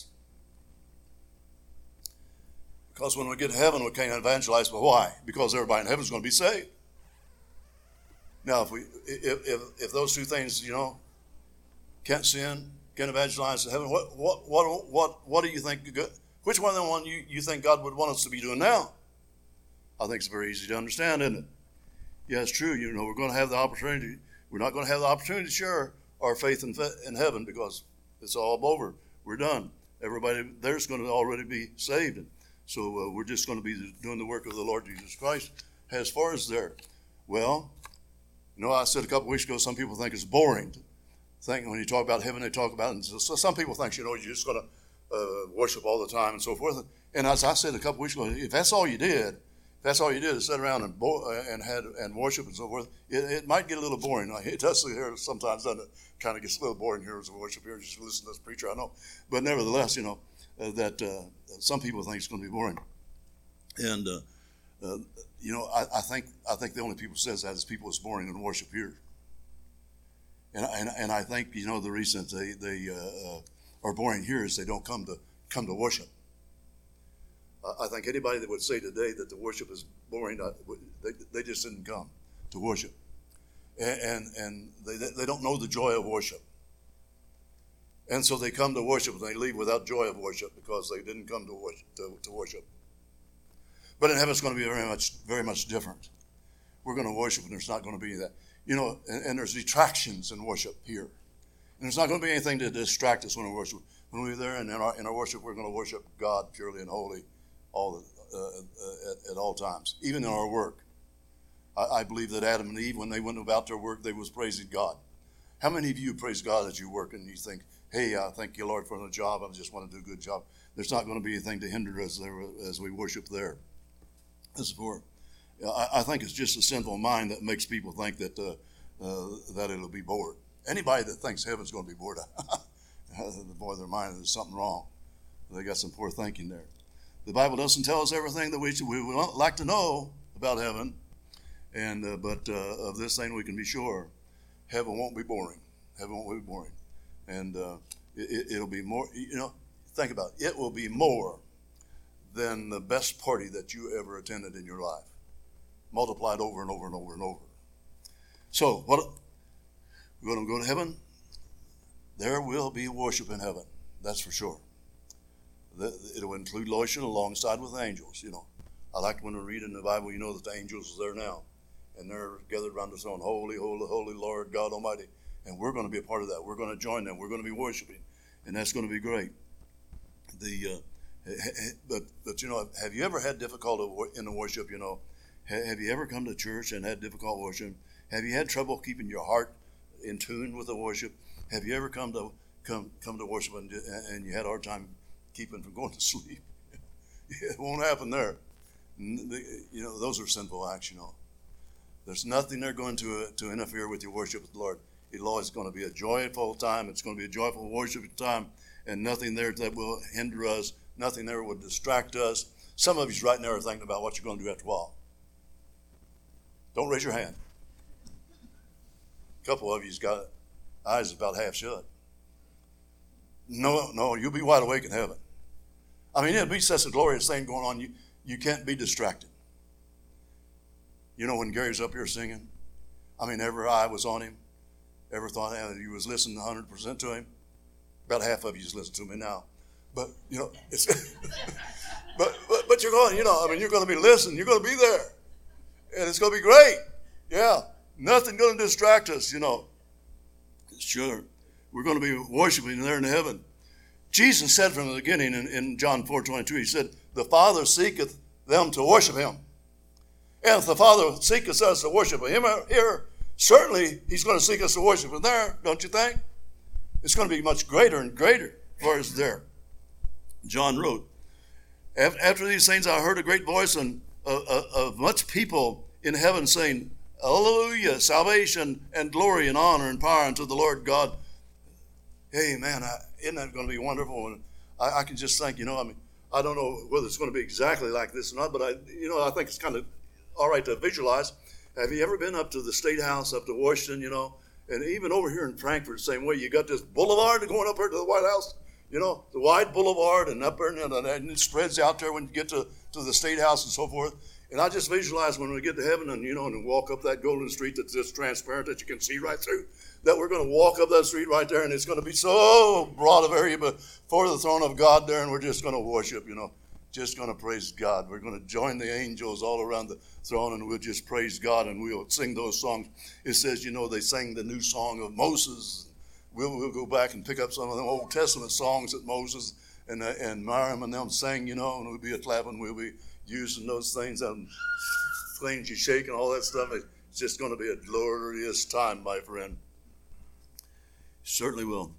Because when we get to heaven, we can't evangelize. But why? Because everybody in heaven is going to be saved. Now, if those two things, can't sin, can't evangelize in heaven, what do you think? Which one of them you think God would want us to be doing now? I think it's very easy to understand, isn't it? Yeah, it's true. We're going to have the opportunity. We're not going to have the opportunity to share our faith in heaven because it's all over. We're done. Everybody there's going to already be saved. So we're just going to be doing the work of the Lord Jesus Christ. As far as there, well, I said a couple weeks ago, some people think it's boring. When you talk about heaven, they talk about it. So some people think, you're just going to worship all the time and so forth. And as I said a couple weeks ago, if that's all you did is sit around and worship and so forth, it might get a little boring. It does here sometimes, doesn't it? Kind of gets a little boring here as a worship here, just listen to this preacher, I know. But nevertheless, that some people think it's going to be boring. And, I think the only people who says that is people that's boring in worship here. And I think, the reason they are boring here is they don't come to worship. I think anybody that would say today that the worship is boring, they just didn't come to worship. And they don't know the joy of worship. And so they come to worship and they leave without joy of worship because they didn't come to worship. But in heaven it's going to be very much different. We're going to worship and there's not going to be that. And there's detractions in worship here. And there's not going to be anything to distract us when we worship. When we're there and in our worship, we're going to worship God purely and holy at all times, even in our work. I believe that Adam and Eve, when they went about their work, they was praising God. How many of you praise God as you work and you think, hey, I thank you, Lord, for the job. I just want to do a good job. There's not going to be anything to hinder us there as we worship there. I think it's just a sinful mind that makes people think that it'll be bored. Anybody that thinks heaven's going to be bored, boy, their mind is something wrong. They got some poor thinking there. The Bible doesn't tell us everything that we would like to know about heaven, but of this thing we can be sure: heaven won't be boring. Heaven won't be boring, and it'll be more. Think about it. It will be more than the best party that you ever attended in your life, multiplied over and over and over and over. So, we're going to go to heaven. There will be worship in heaven. That's for sure. It will include worship alongside with angels. I like when we read in the Bible, that the angels are there now, and they're gathered around the throne. Holy, holy, holy Lord God Almighty. And we're going to be a part of that. We're going to join them. We're going to be worshiping, and that's going to be great. But have you ever had difficulty in the worship? Have you ever come to church and had difficult worship? Have you had trouble keeping your heart in tune with the worship? Have you ever come to worship and you had a hard time keeping from going to sleep? It won't happen there. Those are sinful acts. There's nothing there going to interfere with your worship with the Lord. It's always going to be a joyful time. It's going to be a joyful worship time, and nothing there that will hinder us. Nothing there will distract us. Some of you right now are thinking about what you're going to do after a while. Don't raise your hand. A couple of you's got eyes about half shut. No, you'll be wide awake in heaven. It'll be such a glorious thing going on. You can't be distracted. When Gary's up here singing, I mean, every eye was on him. Ever thought that you was listening 100% to him? About half of you just listen to me now. But, you know, it's but you're going, you know, I mean, you're going to be listening. You're going to be there. And it's going to be great. Yeah. Nothing going to distract us, you know. Sure. We're going to be worshiping there in heaven. Jesus said from the beginning in John 4:22, he said, the Father seeketh them to worship him. And if the Father seeketh us to worship him here, certainly he's going to seek us to worship him there, don't you think? It's going to be much greater and greater for us there. John wrote, after these things I heard a great voice of much people in heaven saying, hallelujah, salvation and glory and honor and power unto the Lord God. Hey, man, isn't that going to be wonderful? And I can just think, you know, I mean, I don't know whether it's going to be exactly like this or not, but I think it's kind of all right to visualize. Have you ever been up to the State House, up to Washington, you know, and even over here in Frankfurt, the same way, you got this boulevard going up here to the White House, you know, the wide boulevard, and up there, and it spreads out there when you get to the State House and so forth. And I just visualize when we get to heaven and, you know, and walk up that golden street that's just transparent that you can see right through, that we're going to walk up that street right there, and it's going to be so broad of area before the throne of God there, and we're just going to worship, you know, just going to praise God. We're going to join the angels all around the throne, and we'll just praise God, and we'll sing those songs. It says, you know, they sang the new song of Moses. We'll go back and pick up some of them Old Testament songs that Moses and Miriam and them sang, you know, and we'll be a clapping, we'll be using those things and things you shake and all that stuff. It's just going to be a glorious time, my friend. Certainly will.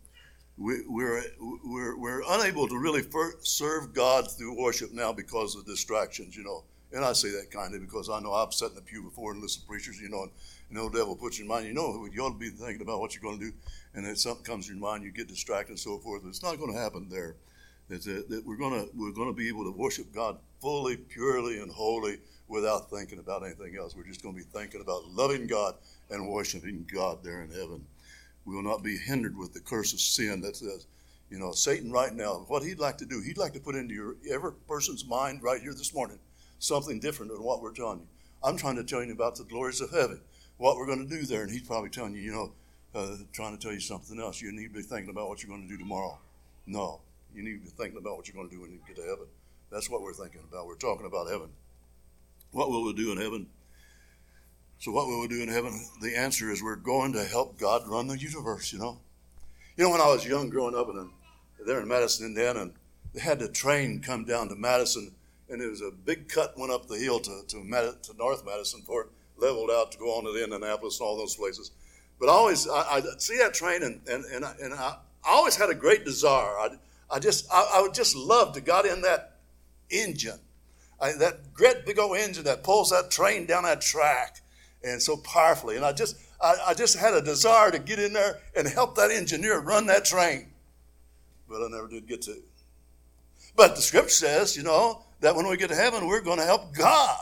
We're unable to really serve God through worship now because of distractions, you know. And I say that kindly because I know I've sat in the pew before and listened to preachers, you know, and the devil puts you in mind, you know, you ought to be thinking about what you're going to do, and then something comes to your mind, you get distracted and so forth. It's not going to happen there. That we're going to be able to worship God fully, purely, and wholly without thinking about anything else. We're just going to be thinking about loving God and worshiping God there in heaven. We will not be hindered with the curse of sin that says, you know, Satan right now, what he'd like to do, he'd like to put into every person's mind right here this morning something different than what we're telling you. I'm trying to tell you about the glories of heaven, what we're going to do there, and he's probably telling you, you know, trying to tell you something else. You need to be thinking about what you're going to do tomorrow. No, you need to be thinking about what you're going to do when you get to heaven. That's what we're thinking about. We're talking about heaven. What will we do in heaven? So what will we do in heaven? The answer is we're going to help God run the universe, you know. You know, when I was young growing up there in Madison, Indiana, and they had the train come down to Madison, and there was a big cut went up the hill to North Madison before it leveled out to go on to the Indianapolis and all those places. But I see that train, and I always had a great desire. I would just love to got in that engine, that great big old engine that pulls that train down that track, and so powerfully. And I just had a desire to get in there and help that engineer run that train, but I never did get to. But the scripture says, you know, that when we get to heaven, we're going to help God.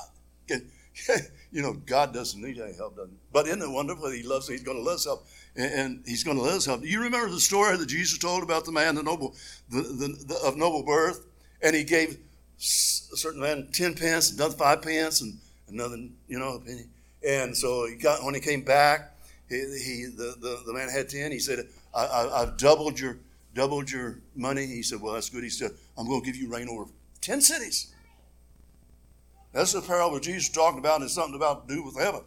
You know, God doesn't need any help, doesn't he? But isn't it wonderful that he loves us? He's going to let us help, and he's going to let us help. You remember the story that Jesus told about the man, of noble birth, and he gave a certain man 10 pence, another 5 pence, and another, you know, a penny. And so when he came back, the man had 10. He said, I've doubled your money. He said, well, that's good. He said, I'm going to give you reign over 10 cities. That's the parable Jesus talking about, and it's something about to do with heaven.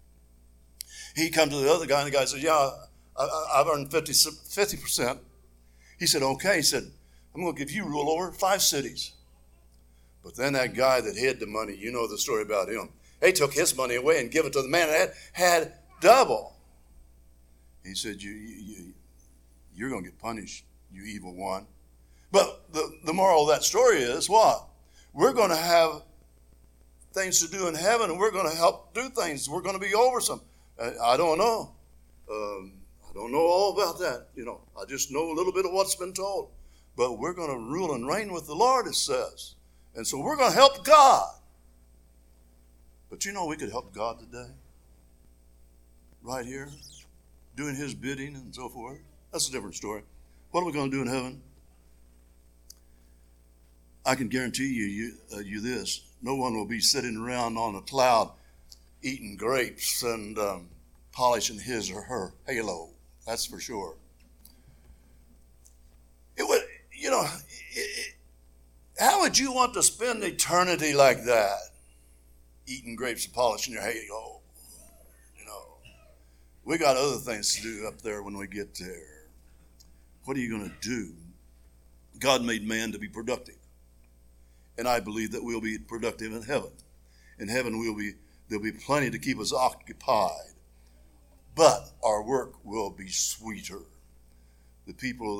He come to the other guy, and the guy said, yeah, I've earned 50%. He said, okay. He said, I'm going to give you rule over 5 cities. But then that guy that hid the money, you know the story about him. They took his money away and give it to the man that had double. He said, you're going to get punished, you evil one. But the moral of that story is what? We're going to have things to do in heaven, and we're going to help do things. We're going to be over some. I don't know. I don't know all about that. You know, I just know a little bit of what's been told. But we're going to rule and reign with the Lord, it says. And so we're going to help God. But you know, we could help God today. Right here. Doing his bidding and so forth. That's a different story. What are we going to do in heaven? I can guarantee you this. No one will be sitting around on a cloud eating grapes and polishing his or her halo. That's for sure. It would, how would you want to spend eternity like that? Eating grapes and polishing your halo. We got other things to do up there when we get there. What are you going to do? God made man to be productive. And I believe that we'll be productive in heaven. In heaven there'll be plenty to keep us occupied. But our work will be sweeter. The people,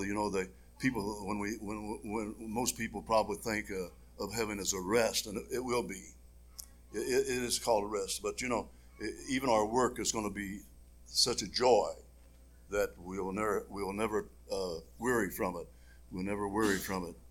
when most people probably think of heaven as a rest, and it will be. It is called a rest. But even our work is going to be such a joy that we'll never weary from it. We'll never worry from it.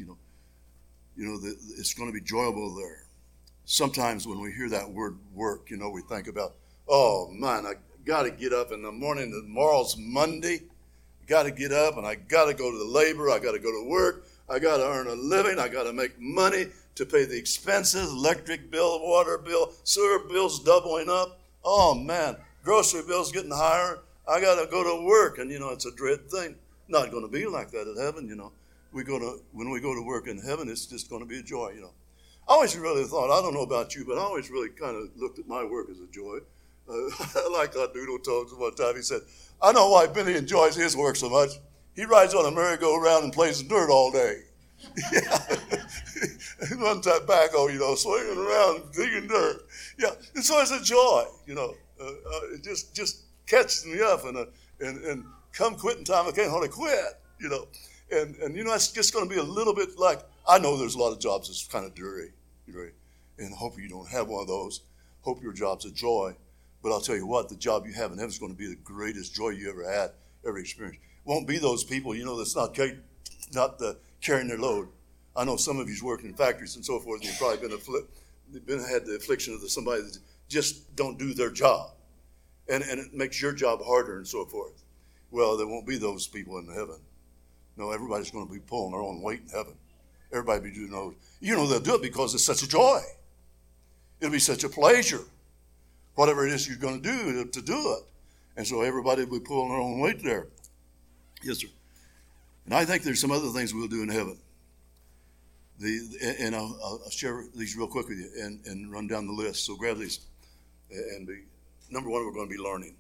It's going to be enjoyable there. Sometimes when we hear that word work, we think about, oh man, I got to get up in the morning. Tomorrow's Monday. I got to get up and I got to go to the labor. I got to go to work. I got to earn a living. I got to make money to pay the expenses, electric bill, water bill, sewer bills doubling up. Oh man, grocery bills getting higher. I got to go to work, and it's a dread thing. Not going to be like that at heaven. When we go to work in heaven, it's just going to be a joy. I always really thought, I don't know about you, but I always really kind of looked at my work as a joy. Like Doodle told us one time, he said, I know why Billy enjoys his work so much. He rides on a merry-go-round and plays in dirt all day. He runs that backhoe, swinging around, digging dirt. Yeah, and so it's a joy, it just catches me up, and come quitting time, I can't hardly quit, And it's just going to be a little bit like, I know there's a lot of jobs that's kind of dreary, and hope you don't have one of those. Hope your job's a joy. But I'll tell you what, the job you have in heaven is going to be the greatest joy you ever had, ever experienced. Won't be those people, that's not carrying their load. I know some of you's working in factories and so forth, and you've probably had the affliction of somebody that just don't do their job. And it makes your job harder and so forth. Well, there won't be those people in heaven. No, everybody's going to be pulling their own weight in heaven. Everybody be doing those. They'll do it because it's such a joy. It'll be such a pleasure. Whatever it is you're going to do it. And so everybody will be pulling their own weight there. Yes, sir. And I think there's some other things we'll do in heaven. And I'll share these real quick with you and run down the list. So grab these. And number one, we're going to be learning.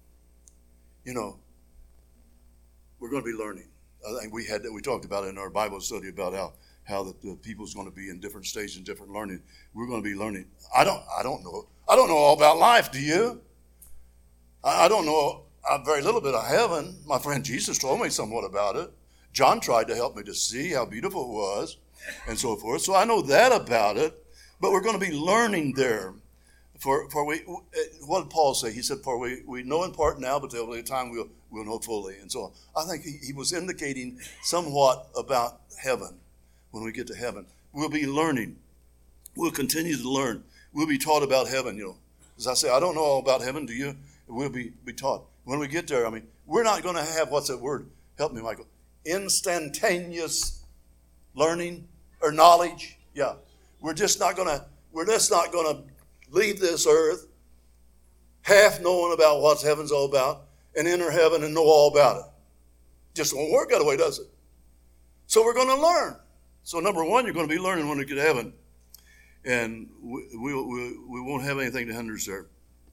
We're going to be learning. I think we talked about it in our Bible study about how the people's going to be in different stages and different learning. We're going to be learning. I don't know all about life. Do you? I don't know very little bit of heaven. My friend Jesus told me somewhat about it. John tried to help me to see how beautiful it was and so forth. So I know that about it. But we're going to be learning there. For what did Paul say? He said, for we know in part now, but there will be a time we'll know fully. And so I think he was indicating somewhat about heaven. When we get to heaven, we'll be learning. We'll continue to learn. We'll be taught about heaven. As I say, I don't know all about heaven. Do you? We'll be taught. When we get there, we're not going to have, what's that word? Help me, Michael. Instantaneous learning or knowledge. Yeah. We're just not going to leave this earth half knowing about what heaven's all about and enter heaven and know all about it. Just won't work that way, does it? So we're going to learn. So number one, you're going to be learning when we get to heaven. And we won't have anything to hinder us there.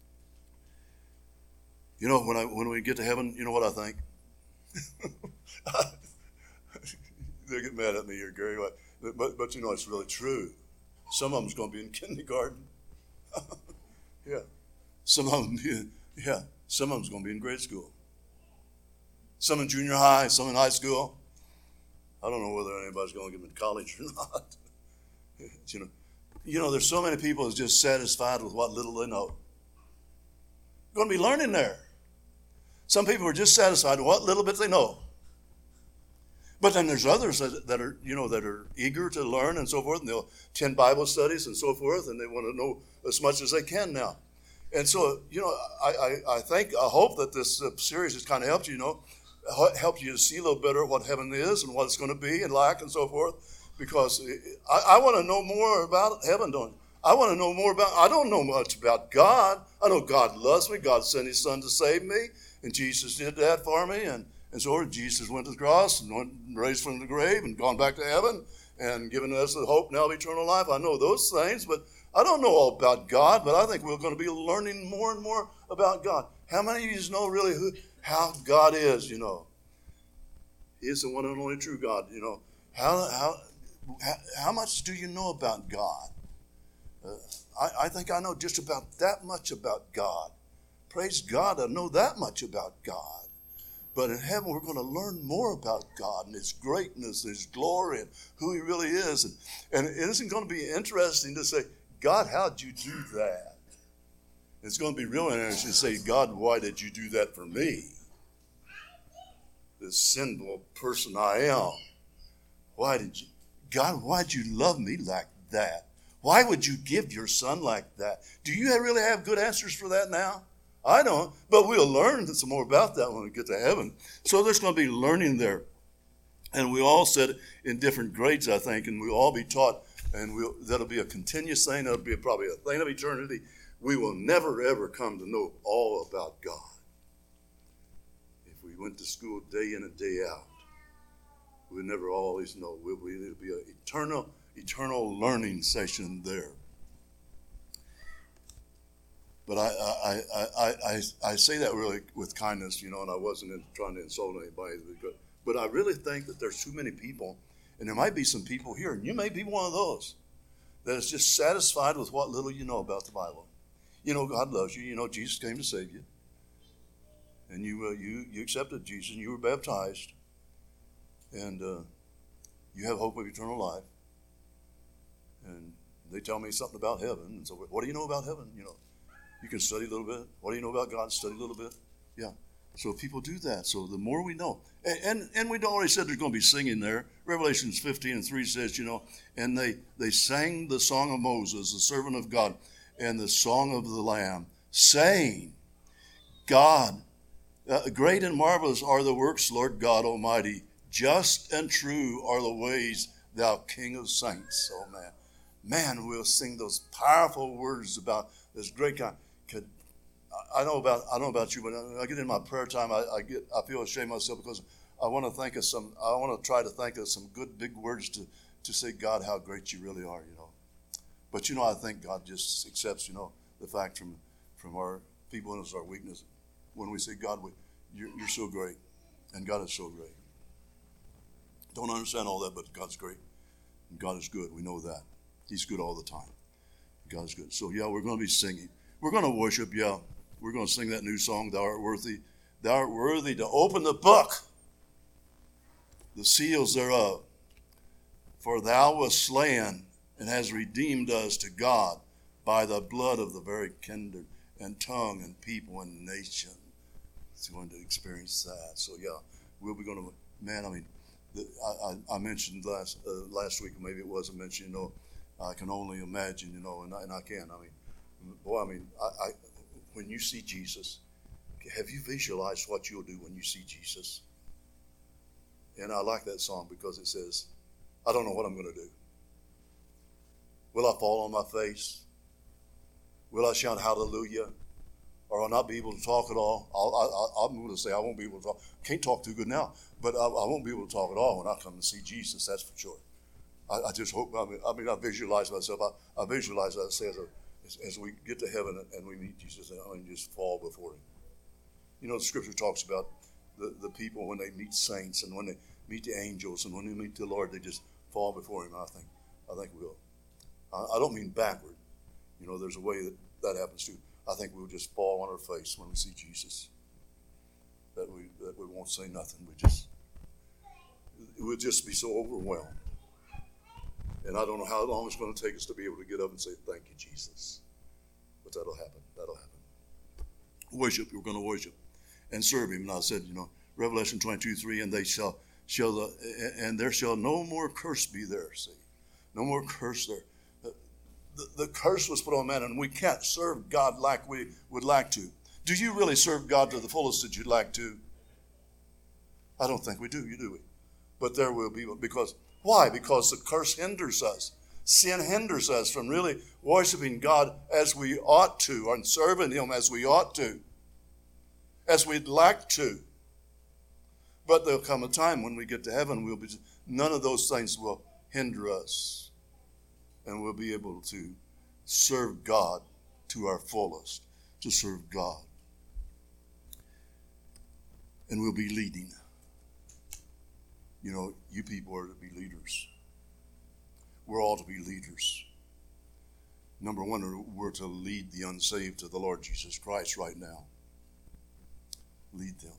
When we get to heaven, you know what I think? They'll get mad at me here, Gary. But it's really true. Some of them's going to be in kindergarten. Yeah. Some of them's going to be in grade school. Some in junior high, some in high school. I don't know whether anybody's going to get into college or not. There's so many people who's just satisfied with what little they know. You're going to be learning there. Some people are just satisfied with what little bit they know. But then there's others that are eager to learn and so forth, and they'll attend Bible studies and so forth, and they want to know as much as they can now. And so, I hope that this series has kind of helped you, helped you to see a little better what heaven is and what it's going to be and like and so forth, because I want to know more about heaven, don't you? I want to know more about, I don't know much about God. I know God loves me. God sent his son to save me. And Jesus did that for me. And so Jesus went to the cross and went raised from the grave and gone back to heaven and given us the hope now of eternal life. I know those things, but I don't know all about God, but I think we're going to be learning more and more about God. How many of you know really how God is, you know? He is the one and only true God, you know. How much do you know about God? I think I know just about that much about God. Praise God, I know that much about God. But in heaven, we're going to learn more about God and his greatness, his glory, and who he really is. And it isn't going to be interesting to say, God, how'd you do that? It's going to be real interesting to say, God, why did you do that for me? This sinful person I am. God, why'd you love me like that? Why would you give your son like that? Do you really have good answers for that now? I don't, but we'll learn some more about that when we get to heaven. So there's going to be learning there. And we all said in different grades, I think, and we'll all be taught, and that'll be a continuous thing. That'll be probably a thing of eternity. We will never, ever come to know all about God. If we went to school day in and day out, we'll never always know. It'll be an eternal learning session there. But I say that really with kindness, you know, and I wasn't trying to insult anybody. But I really think that there's too many people, and there might be some people here, and you may be one of those, that is just satisfied with what little you know about the Bible. You know, God loves you. You know, Jesus came to save you. And you accepted Jesus, and you were baptized. And you have hope of eternal life. And they tell me something about heaven. And so, what do you know about heaven? You know, you can study a little bit. What do you know about God? Study a little bit. Yeah. So people do that. So the more we know. And we already said there's going to be singing there. Revelations 15:3 says, you know, and they sang the song of Moses, the servant of God, and the song of the Lamb, saying, God, great and marvelous are the works, Lord God Almighty. Just and true are the ways, thou King of saints. Oh, man, we'll sing those powerful words about this great God. I don't know about you, but when I get in my prayer time, I feel ashamed of myself because I want to try to think of some good big words to say, God, how great you really are, you know. But, you know, I think God just accepts, you know, the fact from our people and it's our weakness. When we say, God, you're so great, and God is so great. Don't understand all that, but God's great, and God is good. We know that. He's good all the time. God is good. So, yeah, we're going to be singing. We're going to worship, yeah. We're going to sing that new song, Thou art worthy. Thou art worthy to open the book, the seals thereof. For thou wast slain and hast redeemed us to God by the blood of the very kindred and tongue and people and nation. It's going to experience that. So, yeah, we'll be going to, man, I mean, I mentioned last week, maybe it wasn't mentioned, you know, I can only imagine, you know, and I can. I mean, boy, I mean, when you see Jesus, have you visualized what you'll do when you see Jesus? And I like that song because it says, I don't know what I'm going to do. Will I fall on my face? Will I shout hallelujah? Or I'll not be able to talk at all? I'm going to say I won't be able to talk. Can't talk too good now, but I won't be able to talk at all when I come to see Jesus, that's for sure. I just hope, I visualize myself. I visualize that as we get to heaven and we meet Jesus, and I just fall before him. You know, the scripture talks about the people when they meet saints and when they meet the angels and when they meet the Lord, they just fall before him. I think we'll. I don't mean backward. You know, there's a way that happens too. I think we'll just fall on our face when we see Jesus. That we won't say nothing. We'll just be so overwhelmed. And I don't know how long it's going to take us to be able to get up and say, thank you, Jesus. But that'll happen. Worship, we're going to worship and serve him. And I said, you know, Revelation 22:3, and there shall no more curse be there, see. No more curse there. The curse was put on man, and we can't serve God like we would like to. Do you really serve God to the fullest that you'd like to? I don't think we do, do we? But there will be, because, why? Because the curse hinders us. Sin hinders us from really worshiping God as we ought to, and serving Him as we ought to, as we'd like to. But there'll come a time when we get to heaven, none of those things will hinder us, and we'll be able to serve God to our fullest, to serve God. And we'll be leading. You know, you people are to be leaders. We're all to be leaders. Number one, we're to lead the unsaved to the Lord Jesus Christ right now. Lead them.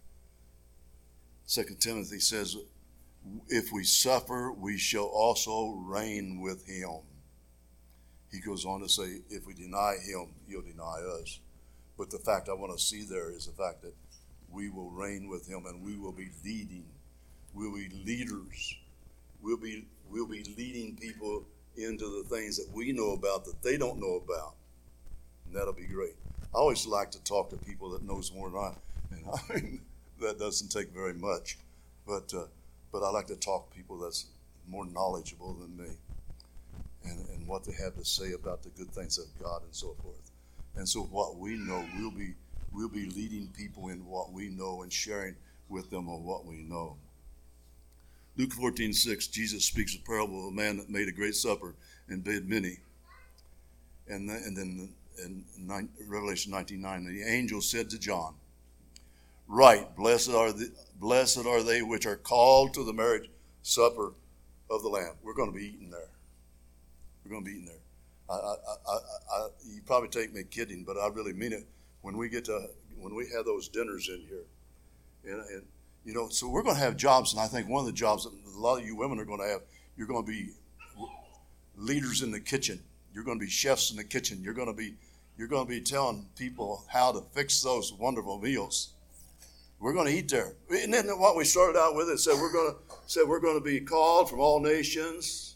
2 Timothy says, if we suffer, we shall also reign with Him. He goes on to say, if we deny Him, He'll deny us. But the fact I want to see there is the fact that we will reign with Him, and we will be leading. We'll be leaders. We'll be leading people into the things that we know about that they don't know about. And that'll be great. I always like to talk to people that knows more than I. And I mean, that doesn't take very much. But I like to talk to people that's more knowledgeable than me. And what they have to say about the good things of God and so forth. And so what we know, we'll be leading people in what we know and sharing with them of what we know. Luke 14:6, Jesus speaks a parable of a man that made a great supper and bade many. And then in Revelation 19:9, the angel said to John, "Right, blessed are they which are called to the marriage supper of the Lamb." We're going to be eating there. We're going to be eating there. You probably take me kidding, but I really mean it. When we have those dinners in here, and you know, so we're going to have jobs, and I think one of the jobs that a lot of you women are going to have, you're going to be leaders in the kitchen. You're going to be chefs in the kitchen. You're going to be telling people how to fix those wonderful meals. We're going to eat there. Isn't that what we started out with? It said we're going to be called from all nations.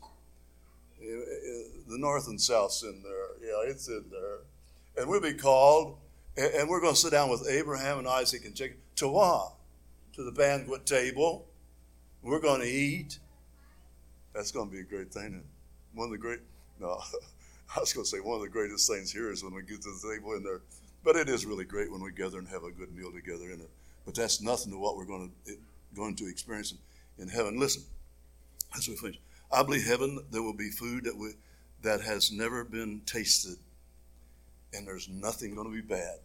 The north and south's in there. Yeah, it's in there. And we'll be called, and we're going to sit down with Abraham and Isaac and Jacob. To what? To the banquet table. We're going to eat. That's going to be a great thing. I was going to say one of the greatest things here is when we get to the table in there. But it is really great when we gather and have a good meal together in it. But that's nothing to what we're going to experience in heaven. Listen, as we finish, I believe heaven there will be food that has never been tasted, and there's nothing going to be bad.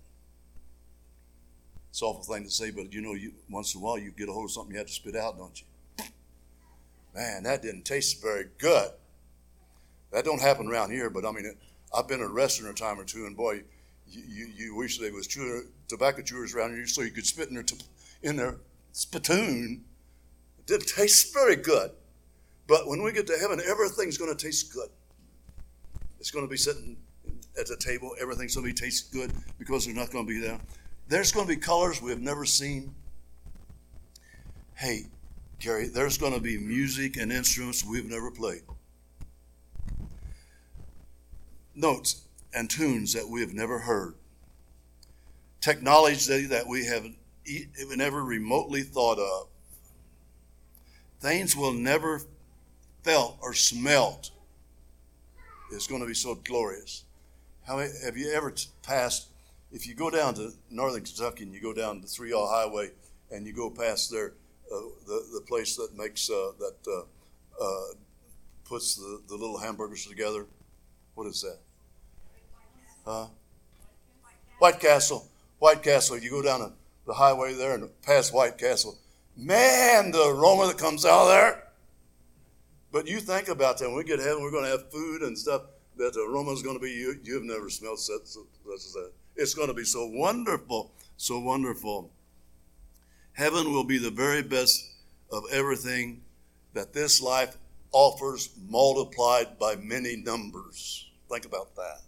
It's an awful thing to say, but you know, once in a while you get a hold of something you have to spit out, don't you? Man, that didn't taste very good. That don't happen around here, but I mean, I've been at a restaurant a time or two, and boy, you wish there was tobacco chewers around here so you could spit in their spittoon. It didn't taste very good. But when we get to heaven, everything's going to taste good. It's going to be sitting at the table. Everything's going to taste good because they're not going to be there. There's going to be colors we have never seen. Hey, Gary, there's going to be music and instruments we've never played. Notes and tunes that we have never heard. Technology that we haven't even ever remotely thought of. Things we'll never felt or smelt. It's going to be so glorious. Have you ever passed, if you go down to northern Kentucky and you go down the 3-L Highway and you go past there, the place that makes, puts the little hamburgers together, what is that? White Castle. White Castle. You go down the highway there and past White Castle. Man, the aroma that comes out of there. But you think about that. When we get to heaven, we're going to have food and stuff that the aroma is going to be, you've never smelled such as that. It's going to be so wonderful, so wonderful. Heaven will be the very best of everything that this life offers, multiplied by many numbers. Think about that.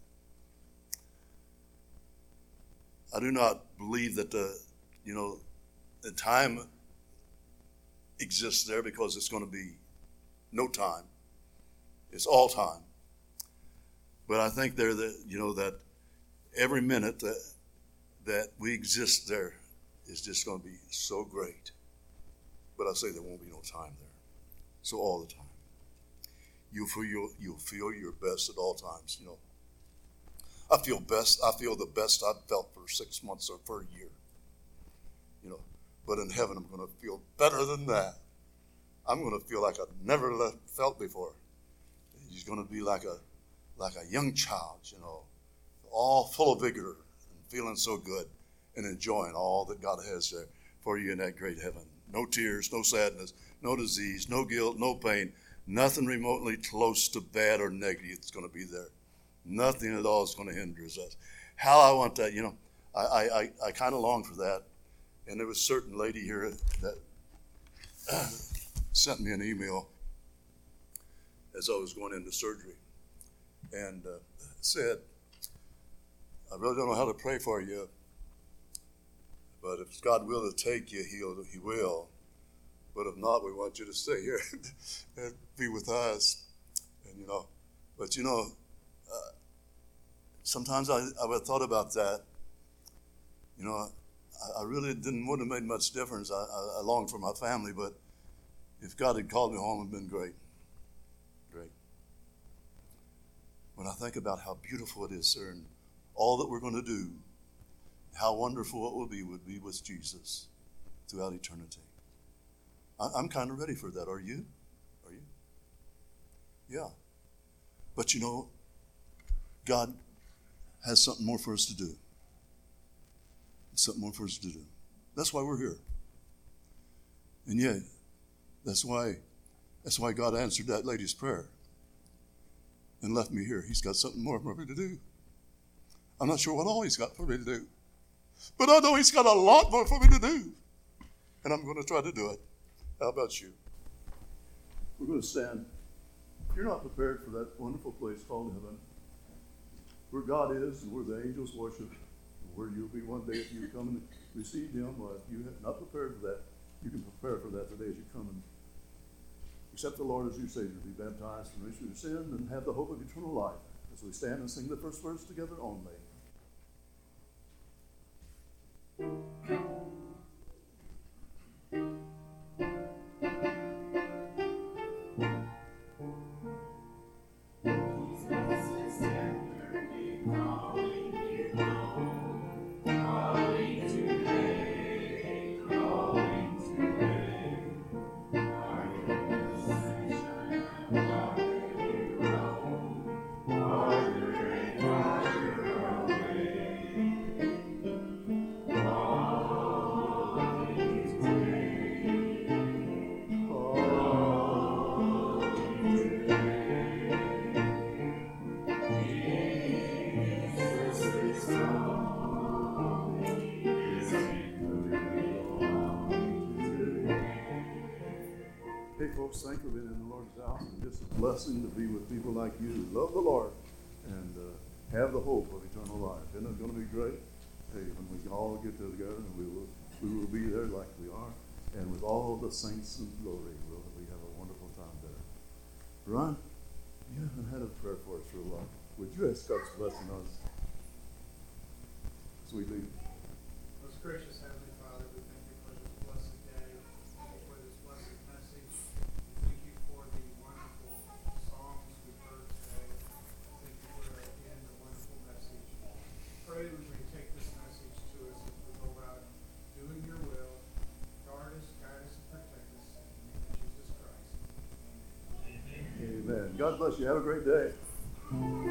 I do not believe that the time exists there, because it's going to be no time. It's all time. But I think there that every minute that we exist there is just going to be so great. But I say there won't be no time there. So all the time. you'll feel your best at all times. You know, I feel best. I feel the best I've felt for 6 months or for a year. You know, but in heaven I'm going to feel better than that. I'm going to feel like I've never felt before. He's going to be like a young child, you know, all full of vigor and feeling so good and enjoying all that God has there for you in that great heaven. No tears, no sadness, no disease, no guilt, no pain, nothing remotely close to bad or negative that's going to be there. Nothing at all is going to hinder us. How I want that, you know, I kind of long for that. And there was a certain lady here that sent me an email as I was going into surgery and said, I really don't know how to pray for you, but if God will to take you, he will. But if not, we want you to stay here and be with us. And you know, but you know, sometimes I would thought about that. You know, I really wouldn't have made much difference. I longed for my family, but if God had called me home, it would have been great. Great. When I think about how beautiful it is, sir, and all that we're going to do, how wonderful it would be with Jesus throughout eternity. I'm kind of ready for that. Are you? Are you? Yeah. But you know, God has something more for us to do. Something more for us to do. That's why we're here. And yet, that's why God answered that lady's prayer and left me here. He's got something more for me to do. I'm not sure what all he's got for me to do, but I know he's got a lot more for me to do, and I'm going to try to do it. How about you? We're going to stand. If you're not prepared for that wonderful place called heaven, where God is and where the angels worship, where you'll be one day if you come and receive him, or if you're not prepared for that, you can prepare for that today as you come and accept the Lord as your Savior, be baptized and remission of sin, and have the hope of eternal life. As we stand and sing the first verse together only. Thank you for being in the Lord's house, and just a blessing to be with people like you who love the Lord and have the hope of eternal life. Isn't it going to be great? Hey, when we all get together, and we will be there like we are, and with all the saints in glory, we have a wonderful time there. Ron, you haven't had a prayer for us for a while. Would you ask God's blessing on us as we leave? Most gracious Heavenly Father, we thank you for this blessed day, for this blessed message. Thank you for the wonderful songs we've heard today. Thank you for, again, the wonderful message. Pray we may take this message to us as we go out doing your will. Guard us, guide us, and protect us. In the name of Jesus Christ. Amen. Amen. God bless you. Have a great day.